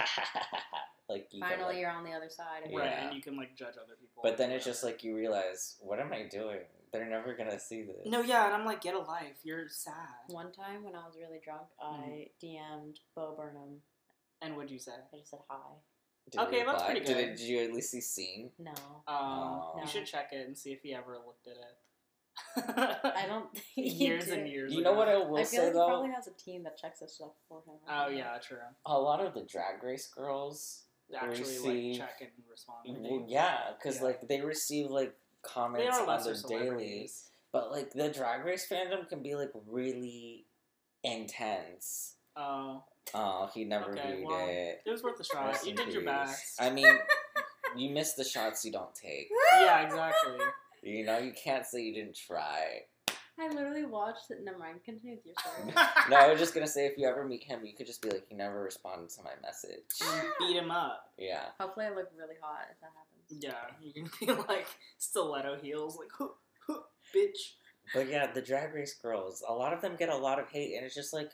like you can, Finally, like- you're on the other side. of it. Right, Yeah. and you can like judge other people. But then or it's just whatever. like you realize, what am I doing? They're never gonna see this. No, yeah, and I'm like, get a life. You're sad. One time when I was really drunk, I D M'd Bo Burnham. And what'd you say? I just said hi. Did Okay, you that's reply? pretty Did, good. it, did you at least see scene? No, Um, Oh. You No. should check it and see if he ever looked at it. I don't think he years did. and years. You know ago. what I will I feel say like he though? probably has a team that checks this stuff for him. Oh yeah, true. A lot of the Drag Race girls, Actually, receive- like check and respond. maybe. well, yeah, because Yeah. like they receive like They comments are on lesser their daily, celebrities. but like the Drag Race fandom can be like really intense. Oh, Oh, he never Okay, viewed well, it. it was worth a shot. Rest You in did your peace. best. I mean, you miss the shots you don't take. Yeah, exactly. You know, you can't say you didn't try. I literally watched it. Never mind. Continue with your story. No, I was just gonna say, if you ever meet him, you could just be like, he never responded to my message. Beat him up. Yeah. Hopefully, I look really hot if that happens. Yeah, you can be like stiletto heels, like huh, huh, bitch. But yeah, the Drag Race girls, a lot of them get a lot of hate, and it's just like,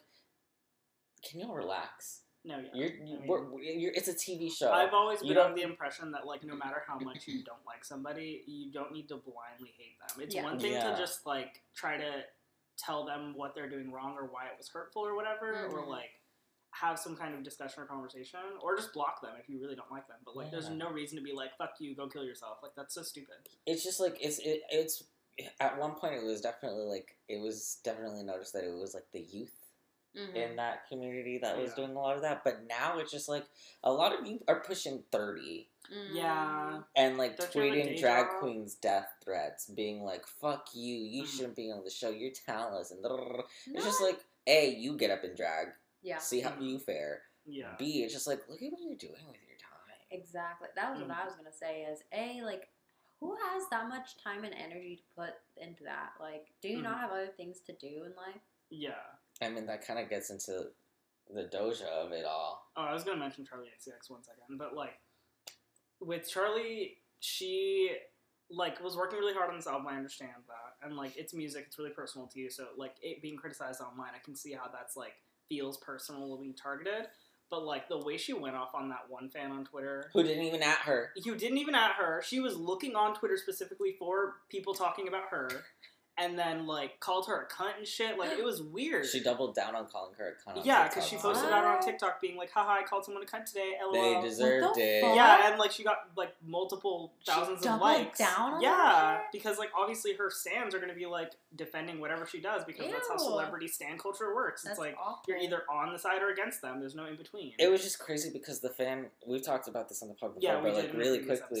can you relax? No, yeah. You're, I you, mean- we're, you're, it's a T V show. I've always You been don't- of the impression that like no matter how much you don't like somebody, you don't need to blindly hate them. It's Yeah. one thing Yeah. to just like try to tell them what they're doing wrong or why it was hurtful or whatever, or Mhm. like have some kind of discussion or conversation, or just block them if you really don't like them. But like, there's Yeah. no reason to be like, "Fuck you, go kill yourself." Like that's so stupid. It's just like it's it, it's at one point it was definitely like it was definitely noticed that it was like the youth Mhm. in that community that was Yeah. doing a lot of that, but now it's just like a lot of you are pushing thirty Mhm. Yeah. and like Don't you have a tweeting day drag job? queens death threats, being like "fuck you, you Mhm. shouldn't be on the show, you're talentless," and No. it's just like a you get up and drag, Yeah. see how Mhm. you fare. Yeah. B, it's just like look at what you're doing with your time. Exactly. That was Mm. what I was gonna say. Is a like, who has that much time and energy to put into that? Like, do you Mhm. not have other things to do in life? Yeah. I mean that kind of gets into the doja of it all. Oh, I was gonna mention Charlie X C X one second, but like with Charlie, she like was working really hard on this album. I understand that, and like it's music, it's really personal to you. So like it being criticized online, I can see how that's like feels personal being targeted. But like the way she went off on that one fan on Twitter, Who didn't even at her? you didn't even at her. She was looking on Twitter specifically for people talking about her, and then like called her a cunt and shit. Like it was weird. She doubled down on calling her a cunt. on Yeah, TikTok. because she posted What? about it on TikTok, being like, "Haha, I called someone a cunt today." Lol. They deserved What the it. fuck? Yeah, and like she got like multiple She thousands of doubled likes. down on yeah, that shit? because like obviously her stans are gonna be like defending whatever she does because that's how Ew. celebrity stan culture works. That's it's like awful. you're either on the side or against them. There's no in between. It was just crazy because the fan. We've talked about this on the pod before, yeah, we but did like in a really previous quickly, episode.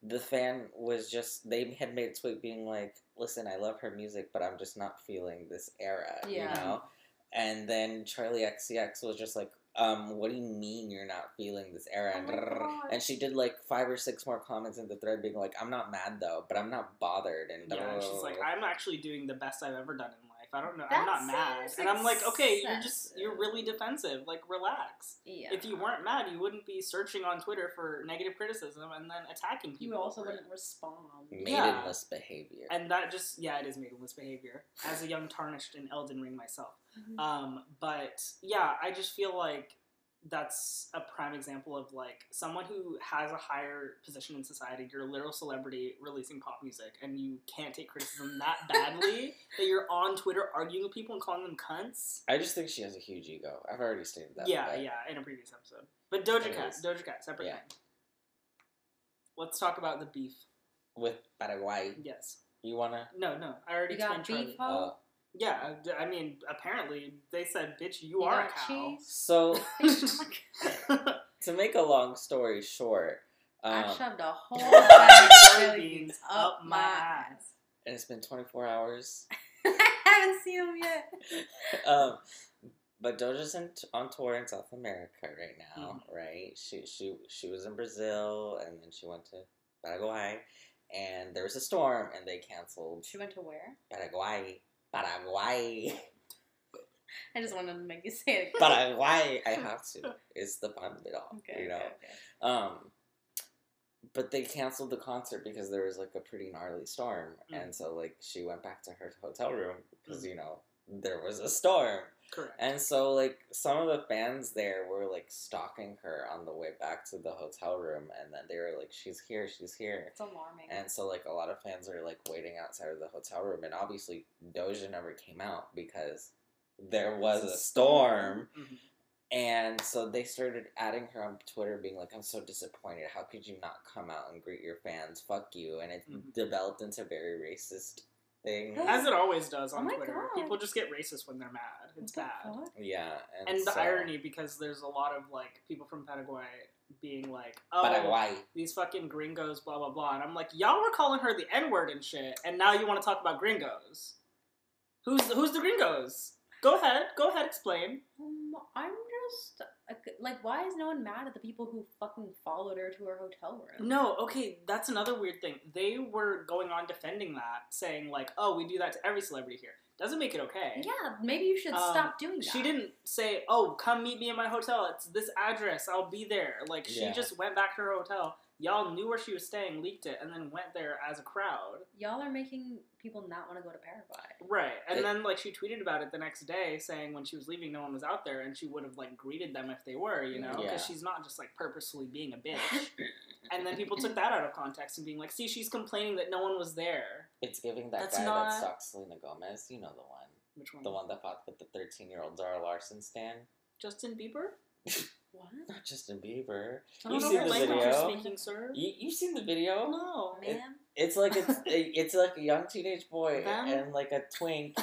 the fan was just, they had made a tweet being like, listen, I love her music, but I'm just not feeling this era, Yeah. you know? And then Charlie X C X was just like, um, what do you mean you're not feeling this era? Oh my God. And she did like five or six more comments in the thread being like, I'm not mad though, but I'm not bothered. And Yeah, and she's like, I'm actually doing the best I've ever done in life. I don't know. I'm That not mad. seems And I'm like, okay, you're just, excessive. you're really defensive. Like, relax. Yeah. If you weren't mad, you wouldn't be searching on Twitter for negative criticism and then attacking people. You also over it. wouldn't respond. maidenless behavior. And that just, yeah, it is maidenless behavior. As a young tarnished in Elden Ring myself. Mhm. Um, but, yeah, I just feel like that's a prime example of, like, someone who has a higher position in society, you're a literal celebrity releasing pop music, and you can't take criticism that badly that you're on Twitter arguing with people and calling them cunts. I just think she has a huge ego. I've already stated that. Yeah, but- yeah, in a previous episode. But Doja Cat, Anyways. Doja Cat, separate Yeah. thing. Let's talk about the beef. With Paraguay. Yes. You wanna? No, no, I already You got explained beef, Charlie. ho? Uh, Yeah, I mean, apparently they said, "Bitch, you, You are a got cow." cheese? so, Oh my God. to make a long story short, um, I shoved a whole bag bag of of jelly jelly beans beans up up my my ass. ass. and it's been twenty-four hours. I haven't seen them yet. um, but Doja's in, on tour in South America right now, Mhm. right? She she she was in Brazil, and then she went to Paraguay, and there was a storm, and they canceled She went to where? Paraguay. Paraguay. I just wanted to make you say it. Paraguay. I have to. It's the fun of it all, Okay, you know. okay, okay. Um, but they canceled the concert because there was like a pretty gnarly storm, Mm. and so like she went back to her hotel room because Mm. you know there was a storm, Correct. and so like some of the fans there were like stalking her on the way back to the hotel room, and then they were like, "She's here, she's here." It's alarming. And so, like, a lot of fans are, like, waiting outside of the hotel room. And obviously, Doja never came out because there was a storm. Mhm. And so they started adding her on Twitter, being like, I'm so disappointed. How could you not come out and greet your fans? Fuck you. And it Mhm. developed into very racist thing. As it always does on Oh my Twitter. God. People just get racist when they're mad. It's What bad. the fuck? Yeah. And, And the so, irony, because there's a lot of, like, people from Paraguay being like, oh, Paraguay. these fucking gringos, blah, blah, blah. And I'm like, y'all were calling her the N-word and shit, and now you want to talk about gringos. Who's the, who's the gringos? Go ahead. Go ahead, explain. Um, I'm just like, why is no one mad at the people who fucking followed her to her hotel room? No, okay, that's another weird thing. They were going on defending that, saying, like, oh, we do that to every celebrity here. Doesn't make it okay. Yeah, maybe you should Um, stop doing that. She didn't say, oh, come meet me at my hotel. It's this address. I'll be there. Like, she Yeah. just went back to her hotel. Y'all knew where she was staying, leaked it, and then went there as a crowd. Y'all are making people not want to go to Paraguay. Right. And It- then, like, she tweeted about it the next day, saying when she was leaving, no one was out there, and she would have, like, greeted them if they were, you know? Because Yeah. she's not just, like, purposefully being a bitch. And then people took that out of context and being like, see, she's complaining that no one was there. It's giving that That's guy not- that stalks Selena Gomez. You know the one. Which one? The one that fought with the thirteen-year-old Zara Larson stan. Justin Bieber? What? Not Justin Bieber. I You don't know seen what the language video? you're speaking, sir. You you seen the video? No. It- Man? It's like it's it's like a young teenage boy Them? and like a twink,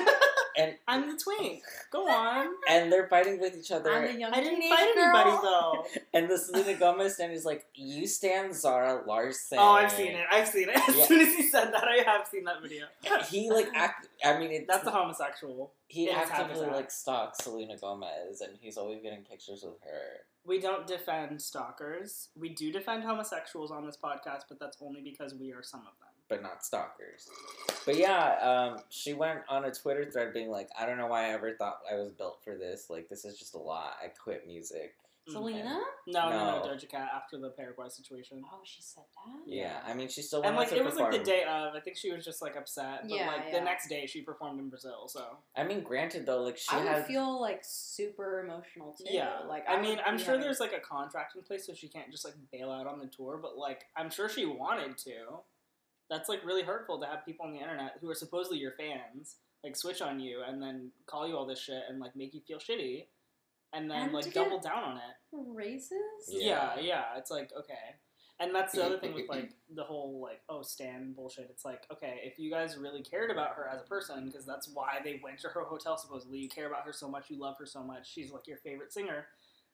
and I'm the twink. Go on. and they're fighting with each other. I'm the young I didn't teenage fight girl. anybody, though. And the Selena Gomez stand is like, you stand Zara Larson. Oh, I've seen it. I've seen it. As Yeah. soon as he said that, I have seen that video. He like act. I mean, it's, That's a homosexual. he in his actively habitat. like stalks Selena Gomez, and he's always getting pictures with her. We don't defend stalkers. We do defend homosexuals on this podcast, but that's only because we are some of them. But not stalkers. But yeah, um, she went on a Twitter thread being like, I don't know why I ever thought I was built for this. Like, this is just a lot. I quit music. Selena? No, no, no, No. Doja Cat after the Paraguay situation. Oh, she said that? Yeah, I mean, she still wanted And like to it was perform. like the day of. I think she was just like upset, but Yeah, like yeah. the next day she performed in Brazil. So I mean, granted though, like she I would had. feel like super emotional too. yeah, Like I, I mean, would I'm be sure having- there's like a contract in place, so she can't just like bail out on the tour. But like, I'm sure she wanted to. That's like really hurtful to have people on the internet who are supposedly your fans like switch on you and then call you all this shit and like make you feel shitty, and then And to like get- double down on it. racist. Yeah. Yeah. yeah, It's like, okay. And that's the other thing with, like, the whole, like, oh, Stan bullshit. It's like, okay, if you guys really cared about her as a person, because that's why they went to her hotel, supposedly, you care about her so much, you love her so much, she's, like, your favorite singer,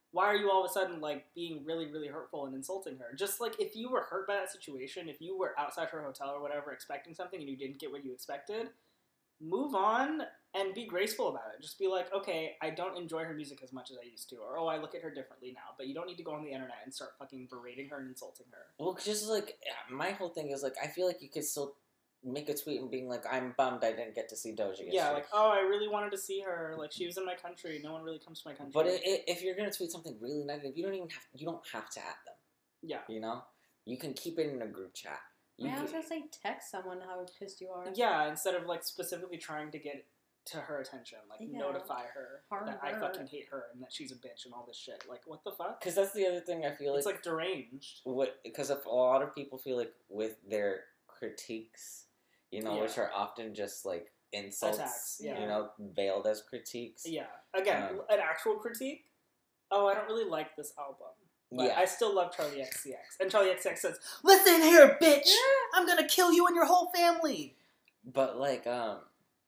why are you all of a sudden like being really, really hurtful and insulting her? Just like if you were hurt by that situation, if you were outside her hotel or whatever expecting something and you didn't get what you expected, move on and be graceful about it. Just be like, okay, I don't enjoy her music as much as I used to, or oh, I look at her differently now. But you don't need to go on the internet and start fucking berating her and insulting her. Well, just like my whole thing is like I feel like you could still make a tweet and being like, I'm bummed I didn't get to see Doja yesterday. Yeah, like, oh, I really wanted to see her. Like, she was in my country. No one really comes to my country. But it, it, if you're gonna tweet something really negative, you don't even have you don't have to add them. Yeah, you know, you can keep it in a group chat. You I can, was gonna say text someone how pissed you are. yeah. Instead of like specifically trying to get to her attention, like Yeah. notify her Harm that her. I fucking hate her and that she's a bitch and all this shit. Like, what the fuck? because that's the other thing I feel like It's like deranged. what because a lot of people feel like with their critiques, you know, Yeah. which are often just like insults, Attacks, yeah. you know, veiled as critiques. Yeah. Again, Um, an actual critique. Oh, I don't really like this album. But Yeah. I still love Charlie X C X. And Charlie X C X says, listen here, bitch! I'm gonna kill you and your whole family! But like, um,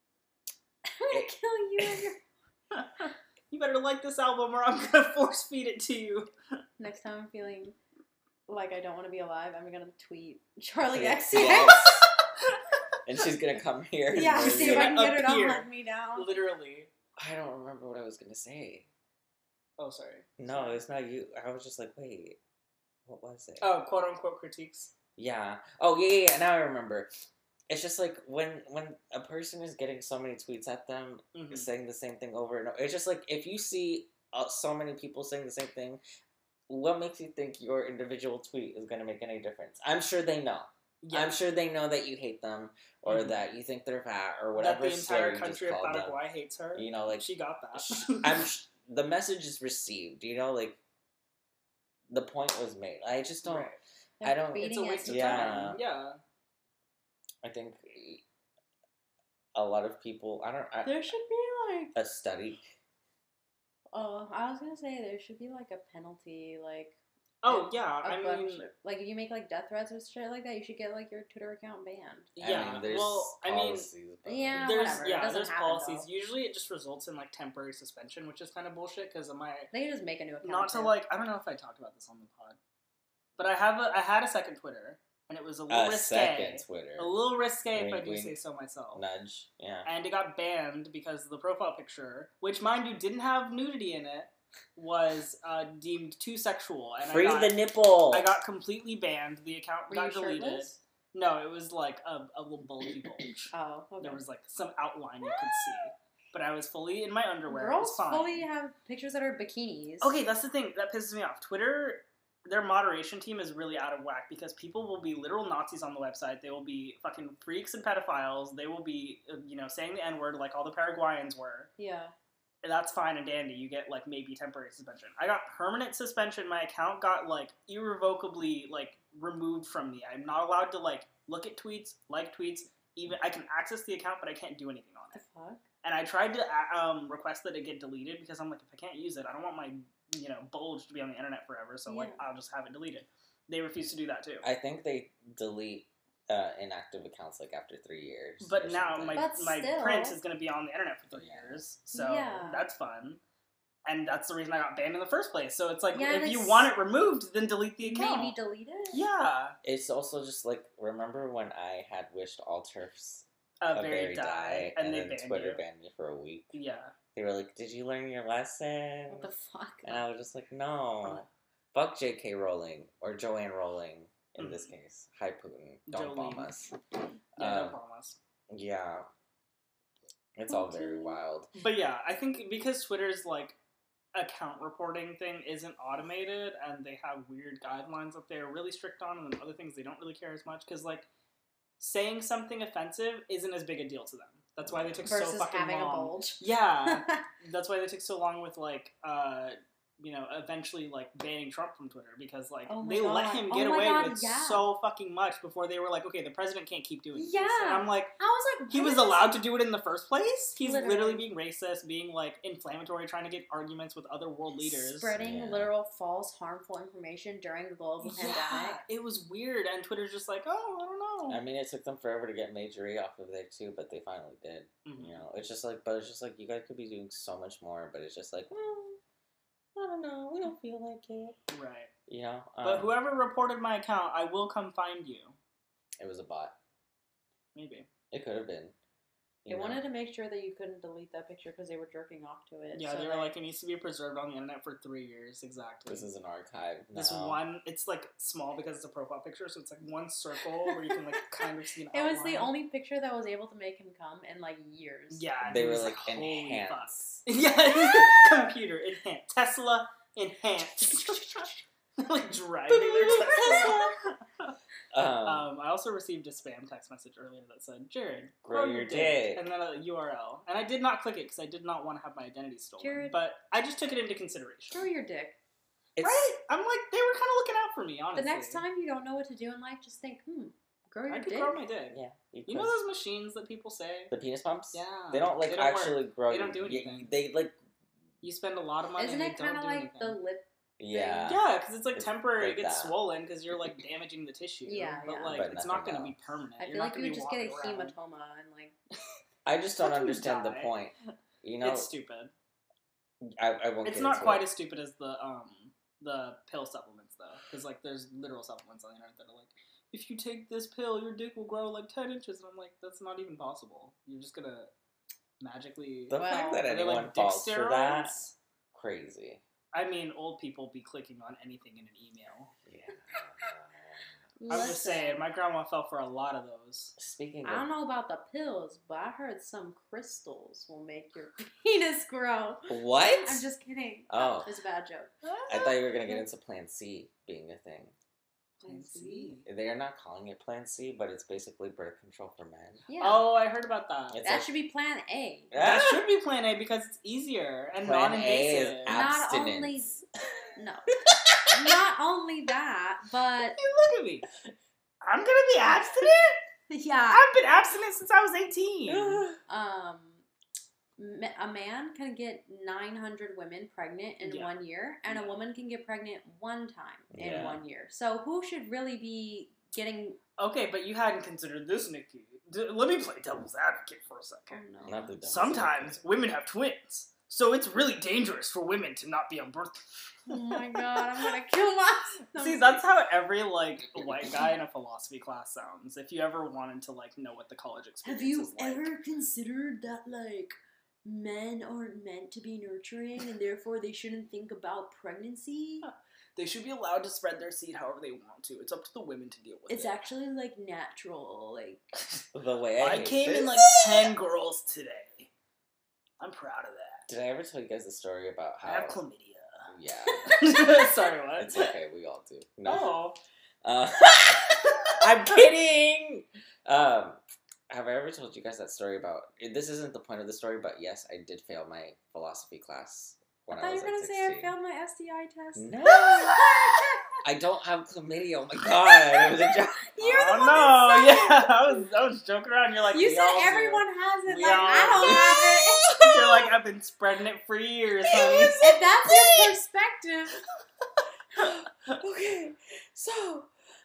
I'm gonna kill you and your... You better like this album or I'm gonna force feed it to you. Next time I'm feeling like I don't want to be alive, I'm gonna tweet Charlie Yeah. X C X. Yes. and she's gonna come here. and Yeah, murder see you. if I can get her to Appear. hunt me down. Literally. I don't remember what I was gonna say. Oh, sorry. No, it's not you. I was just like, wait, what was it? Oh, quote unquote critiques. Yeah. Oh, yeah, yeah, yeah. Now I remember. It's just like when when a person is getting so many tweets at them Mhm. saying the same thing over and over. It's just like if you see uh, so many people saying the same thing, what makes you think your individual tweet is going to make any difference? I'm sure they know. Yeah. I'm sure they know that you hate them or Mhm. that you think they're fat or That whatever. the slur entire you just country of called them. Paraguay hates her. You know, like she got that. I'm. sh- The message is received. You know, like the point was made. I just don't. Right. I don't- It's a waste of Yeah. time. Yeah. I think a lot of people. I don't. I, There should be like... a study. Oh, I was gonna say there should be like a penalty, like... Oh, a- yeah. a I bunch mean, of- like if you make like death threats or shit like that, you should get like your Twitter account banned. yeah. I mean, there's well, I mean, policies, but- Yeah, there's whatever. It yeah, doesn't there's happen, policies. though. Usually, it just results in like temporary suspension, which is kind of bullshit. Because of my They can just make a new account. not to too. like, I don't know if I talked about this on the pod, but I have a I had a second Twitter, and it was a little a risque, second Twitter a little risque if I Wink, do wink. say so myself. nudge. Yeah. And it got banned because the profile picture, which mind you didn't have nudity in it, was uh, deemed too sexual. And Free I got, the nipple. I got completely banned. The account Were got you deleted. shirtless? No, it was like a, a little bulgy bulge. Oh, okay. There was like some outline you could see, but I was fully in my underwear. Girls it was fine. fully have pictures that are bikinis. Okay, that's the thing that pisses me off. Twitter, their moderation team is really out of whack because people will be literal Nazis on the website. They will be fucking freaks and pedophiles. They will be, uh, you know, saying the N word like all the Paraguayans were. Yeah. And that's fine and dandy. You get like maybe temporary suspension. I got permanent suspension. My account got like irrevocably like removed from me. I'm not allowed to like look at tweets, like tweets. Even I can access the account, but I can't do anything on The it. fuck? And I tried to uh, um, request that it get deleted because I'm like, if I can't use it, I don't want my you know bulge to be on the internet forever. So like, Yeah. I'll just have it deleted. They refuse to do that too. I think they delete uh, inactive accounts like after three years. But or now something. my But my still. print is going to be on the internet for three Yeah. years, so Yeah. that's fun. And that's the reason I got banned in the first place. So it's like, Yeah, if you that's- want it removed, then delete the account. Maybe delete it. Yeah. It's also just like remember when I had wished all turfs A a very die, and, and, they then banned Twitter you. banned me for a week. Yeah. They were like, "Did you learn your lesson?" What the fuck? And I was just like, "No, fuck J K. Rowling or Joanne Rowling in this case. Hi Putin, don't bomb Jolene. us." Yeah, no Um, promise. Yeah, it's all very wild. But yeah, I think because Twitter's like account reporting thing isn't automated and they have weird guidelines that they're really strict on, and then other things they don't really care as much because like saying something offensive isn't as big a deal to them. That's why they took Versus so fucking having long. a bulge. Yeah, that's why they took so long with like uh you know eventually like banning Trump from Twitter because like Oh my they let God. him Oh get my away God, with yeah. so fucking much before they were like, okay, the president can't keep doing this. Yeah. And I'm like, I was like, he what was is allowed to do it in the first place. He's Literally. literally being racist, being like inflammatory, trying to get arguments with other world leaders. spreading Yeah. literal false, harmful information during the global Yeah, pandemic? it was weird, and Twitter's just like, oh, I don't know. I mean, it took them forever to get Major E off of there too, but they finally did. Mhm. You know, it's just like, but it's just like you guys could be doing so much more, but it's just like, well, I don't know. We don't feel like it. Right. You know? Um, But whoever reported my account, I will come find you. It was a bot. Maybe. It could have been. They wanted to make sure that you couldn't delete that picture because they were jerking off to it. Yeah, so they were that- like, it needs to be preserved on the internet for three years. Exactly. This is an archive. This now. one, it's like small because it's a profile picture, so it's like one circle where you can like kind of see an It was the outline. only picture that was able to make him come in like years. Yeah, and They he were was like, holy fuck. enhance. Yeah, computer enhance. Tesla enhance. Like driving their Tesla. Um, Um, I also received a spam text message earlier that said, Jared, Grow your dick. and then a U R L. And I did not click it because I did not want to have my identity stolen. Jared. But I just took it into consideration. Grow your dick. it's, Right? I'm like, they were kind of looking out for me, honestly. The next time you don't know what to do in life, just think, hmm, grow your I could dick. grow my dick. Yeah. You, You know could. those machines that people say? The penis pumps? Yeah. They don't, like, actually work. grow. They don't do you- anything. They, like, You spend a lot of money Isn't and it they don't kind of do like anything. the lip? yeah. Yeah, because it's like It's temporary. like it gets that. swollen because you're like damaging the tissue. Yeah, but yeah. like But it's not nothing going to be else. permanent. I You're feel not like gonna you be would just get a walking around. hematoma and like. I just don't Fucking understand the die. point. You know, It's stupid. I, I won't It's get not into quite it. as stupid as the um the pill supplements though, because like there's literal supplements on the internet that are like, if you take this pill, your dick will grow like ten inches, and I'm like, that's not even possible. You're just gonna magically. The Well, fact that Are they, anyone like, dick falls for that, steroids? crazy. I mean, old people be clicking on anything in an email. Yeah. I'm just Listen, saying, my grandma fell for a lot of those. Speaking I don't of, know about the pills, but I heard some crystals will make your penis grow. what? I'm just kidding. Oh. It's a bad joke. I thought you were gonna get into Plan C being a thing. Plan C. They are not calling it Plan C, but it's basically birth control for men. Yeah. Oh, I heard about that. It's that like- should be Plan A. That Ah! should be Plan A because it's easier and Plan A non-invasive. is Not only abstinence. no, not only that, but Hey, look at me. I'm gonna be abstinent? yeah, I've been abstinent since I was eighteen. um, ma- a man can get nine hundred women pregnant in Yeah. one year, and Yeah. a woman can get pregnant one time in Yeah. one year. So who should really be getting? Okay, but you hadn't considered this, Nikki. D- let me play devil's advocate for a Oh second. no. Not the dumb Sometimes stuff. women have twins, so it's really dangerous for women to not be on birth. Oh my god, I'm gonna kill myself. See, that's how every like white guy in a philosophy class sounds. If you ever wanted to like know what the college experience Have you is like. ever considered that, like, men aren't meant to be nurturing and therefore they shouldn't think about pregnancy? They should be allowed to spread their seed however they want to. It's up to the women to deal with It's it. actually, like, natural. Like, The way I, I hate came this. in like ten girls today. I'm proud of that. Did I ever tell you guys the story about how? I have chlamydia. Yeah, Sorry, what? it's okay. We all do. No. Oh. Uh, I'm kidding. Um, have I ever told you guys that story about? This isn't the point of the story, but yes, I did fail my philosophy class when I I, thought you was were gonna like say I sixteen. failed my S T I test. No, I don't have chlamydia. Oh my god, it was a joke. You're oh, the one no, that said yeah, I was, I was joking around. You're like, You we said all do. everyone has it. We like, all I do. don't have it. You're like, I've been spreading it for years, honey. If that's your perspective, Okay, so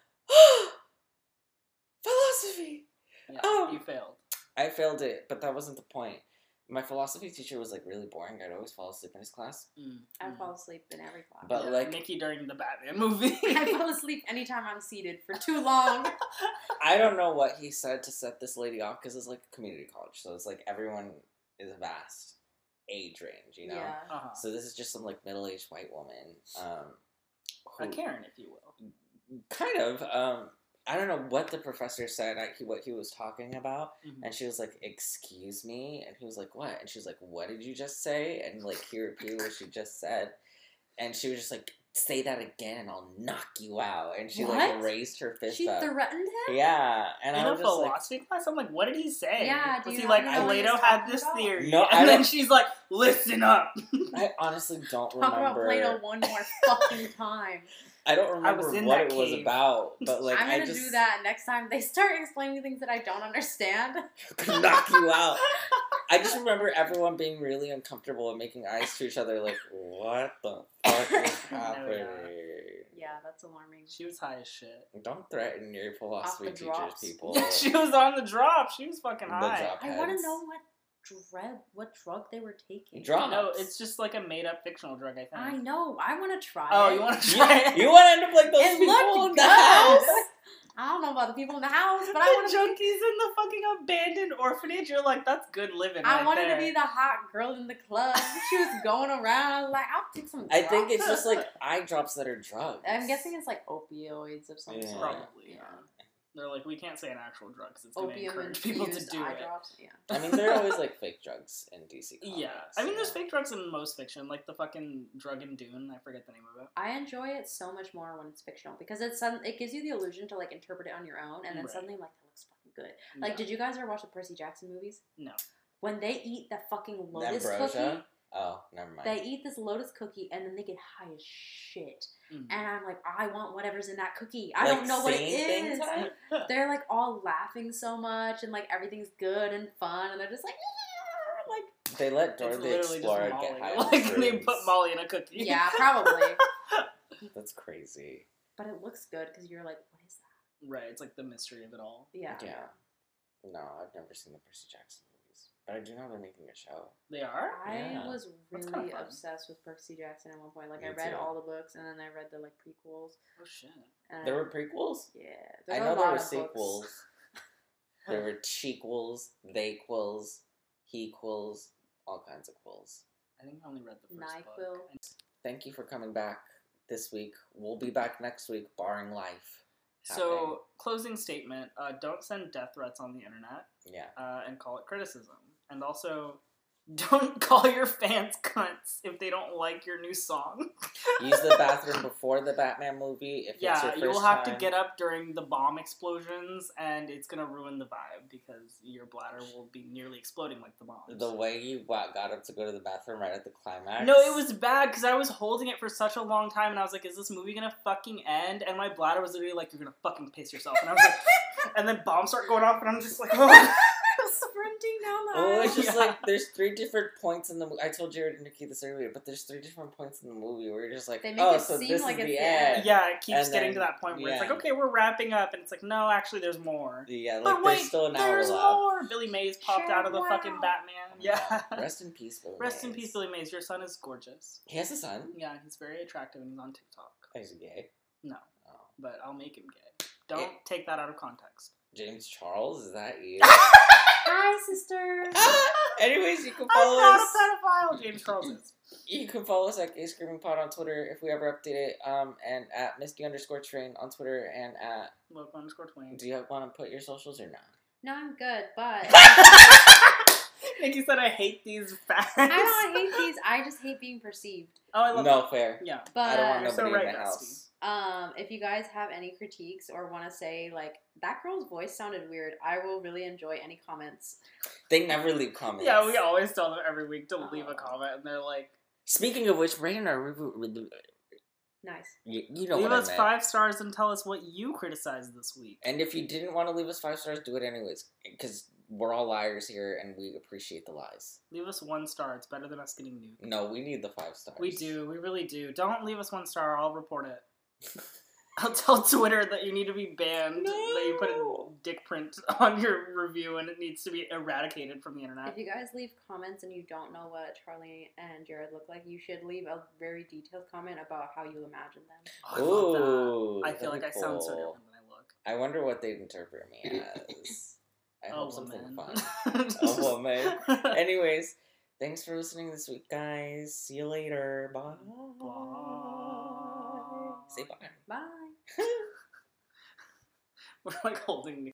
philosophy. Yeah, Oh. you failed. I failed it, but that wasn't the point. My philosophy teacher was like really boring. I'd always fall asleep in his class. Mm. I fall asleep in every class. But, Yeah, like- Nikki during the Batman movie. I fall asleep anytime I'm seated for too long. I don't know what he said to set this lady off because it's like a community college, so it's like everyone is a vast age range, you know. Yeah. Uh-huh. So this is just some like middle aged white woman, um, A who Karen, if you will. kind of. Um, I don't know what the professor said. I, he, what he was talking about, Mhm. and she was like, "Excuse me," and he was like, "What?" And she was like, "What did you just say?" And like he repeated what she just said, and she was just like, "Say that again, and I'll knock you out." And she like What? raised her fist She up. threatened him? Yeah, and In I a was just like, philosophy class, I'm like, what did he say? Yeah, do Was you he not like, know what he Plato was had talking this about? theory? No, I and then don't- she's like, listen up. I honestly don't Talk about remember. Plato one more fucking time. I don't remember in what that it was cave. about, but like I'm gonna I just do that next time they start explaining things that I don't understand. could knock you out. I just remember everyone being really uncomfortable and making eyes to each other, like, "What the fuck is happening?" Yeah, that's alarming. She was high as shit. Don't threaten your philosophy the teachers, drops. people. she was on the drop. She was fucking The high. drop I want to heads. know what dread what drug they were taking. Drugs. No, it's just like a made up fictional drug, I think. I know. I want to try Oh, it. you want to You, try it? you want to end up like those It people looked in the good. house? I don't know about the people in the house, but the I want to. junkies in the fucking abandoned orphanage. You're like, that's good living. I right wanted there. to be the hot girl in the club. She was going around. I was like, I'll take some. I think drops. it's just like eye drops that are drugs. I'm guessing it's like opioids of some Yeah. sort. Probably, yeah. They're like, we can't say an actual drug because it's going to Opium encourage people to infused do eye it. drops. Yeah. I mean, there are always like fake drugs in D C comics. Yeah, I mean, there's yeah. fake drugs in most fiction, like the fucking drug in Dune. I forget the name of it. I enjoy it so much more when it's fictional because it's some, it gives you the illusion to like interpret it on your own, and then Right. suddenly I'm like, that looks fucking good. Like, Yeah. did you guys ever watch the Percy Jackson movies? No. When they eat the fucking lotus Ambrosia? cookie, Oh, never mind. they eat this lotus cookie and then they get high as shit. Mhm. And I'm like, I want whatever's in that cookie. I Like don't know what it seeing is. things? They're like all laughing so much and like everything's good and fun and they're just like, "Yeah," like They let It's Dora the literally Explorer just get Molly. high on Like they shrooms. put Molly in a cookie. yeah, probably. That's crazy. But it looks good because you're like, what is that? Right, it's like the mystery of it all. Yeah. Yeah. No, I've never seen the Percy Jackson movies. But I do know they're making a show. They are? I Yeah. was That's really kinda fun. obsessed with Percy Jackson at one point. Like Me I read too. all the books and then I read the like prequels. Oh shit. And There were prequels? yeah, I there's a know there lot were of books. sequels. There were chequels, theyquels, hequels, all kinds of quills. I think I only read the first NyQuil. book. Thank you for coming back this week. We'll be back next week, barring life. So, closing statement, uh, don't send death threats on the internet Yeah. uh, and call it criticism. And also, don't call your fans cunts if they don't like your new song. Use the bathroom before the Batman movie. If it's your Yeah, first you'll have time. to get up during the bomb explosions, and it's gonna ruin the vibe because your bladder will be nearly exploding like the bombs. The way you wa- got up to go to the bathroom right at the climax. No, it was bad because I was holding it for such a long time, and I was like, "Is this movie gonna fucking end?" And my bladder was literally like, "You're gonna fucking piss yourself," and I was like, and then bombs start going off, and I'm just like, "Oh." Sprinting down the Oh, aisle. it's just Yeah. like there's three different points in the. mo- I told Jared and Nikki this earlier, but there's three different points in the movie where you're just like, They make oh, it so seem this like is it's the the end. end. Yeah, it keeps And getting then- to that point where it's yeah. like, okay, we're wrapping up, and it's like, no, actually, there's more. Yeah, like But there's wait, still an hour there's left. more. Billy Mays popped Sure, out of the wow. fucking Batman. Yeah. Rest in peace, Billy. Rest in Mays. peace, Billy Mays. Your son is gorgeous. He has a son. Yeah, he's very attractive, and he's on TikTok. He's gay. No, Oh. but I'll make him gay. Don't take that out of context. James Charles, is that you? Hi, sister. Anyways, you can I'm follow not us. a pedophile, James Charles is. You can follow us at Gay Screaming Pod on Twitter if we ever update it, um, and at Misty underscore Train on Twitter, and at. Look underscore twenty. Do you want to put your socials or not? No, I'm good, but Nikki said, I hate these facts. I don't hate these. I just hate being perceived. Oh, I love No, that. fair. Yeah. But I don't want You're so nobody right, in the bestie. house. Um, if you guys have any critiques or want to say like that girl's voice sounded weird, I will really enjoy any comments. They never leave comments. Yeah, we always tell them every week to leave a Oh. comment, and they're like, Speaking of which, rate our review. Nice. You, you know leave what us I meant. five stars and tell us what you criticized this week. And if you didn't want to leave us five stars, do it anyways, because we're all liars here, and we appreciate the lies. Leave us one star. It's better than us getting nuked. No, we need the five stars. We do. We really do. Don't leave us one star. I'll report it. I'll tell Twitter that you need to be banned, that you put a No. dick print on your review and it needs to be eradicated from the internet. If you guys leave comments and you don't know what Charlie and Jared look like, you should leave a very detailed comment about how you imagine them. Oh, I love that. Ooh, I feel like that'd I be sound so cool. different than I look. I wonder what they'd interpret me as. I A hope something woman. fun. A woman. Anyways, thanks for listening this week, guys. See you later. Bye. Bye. Say bye. Bye. We're like holding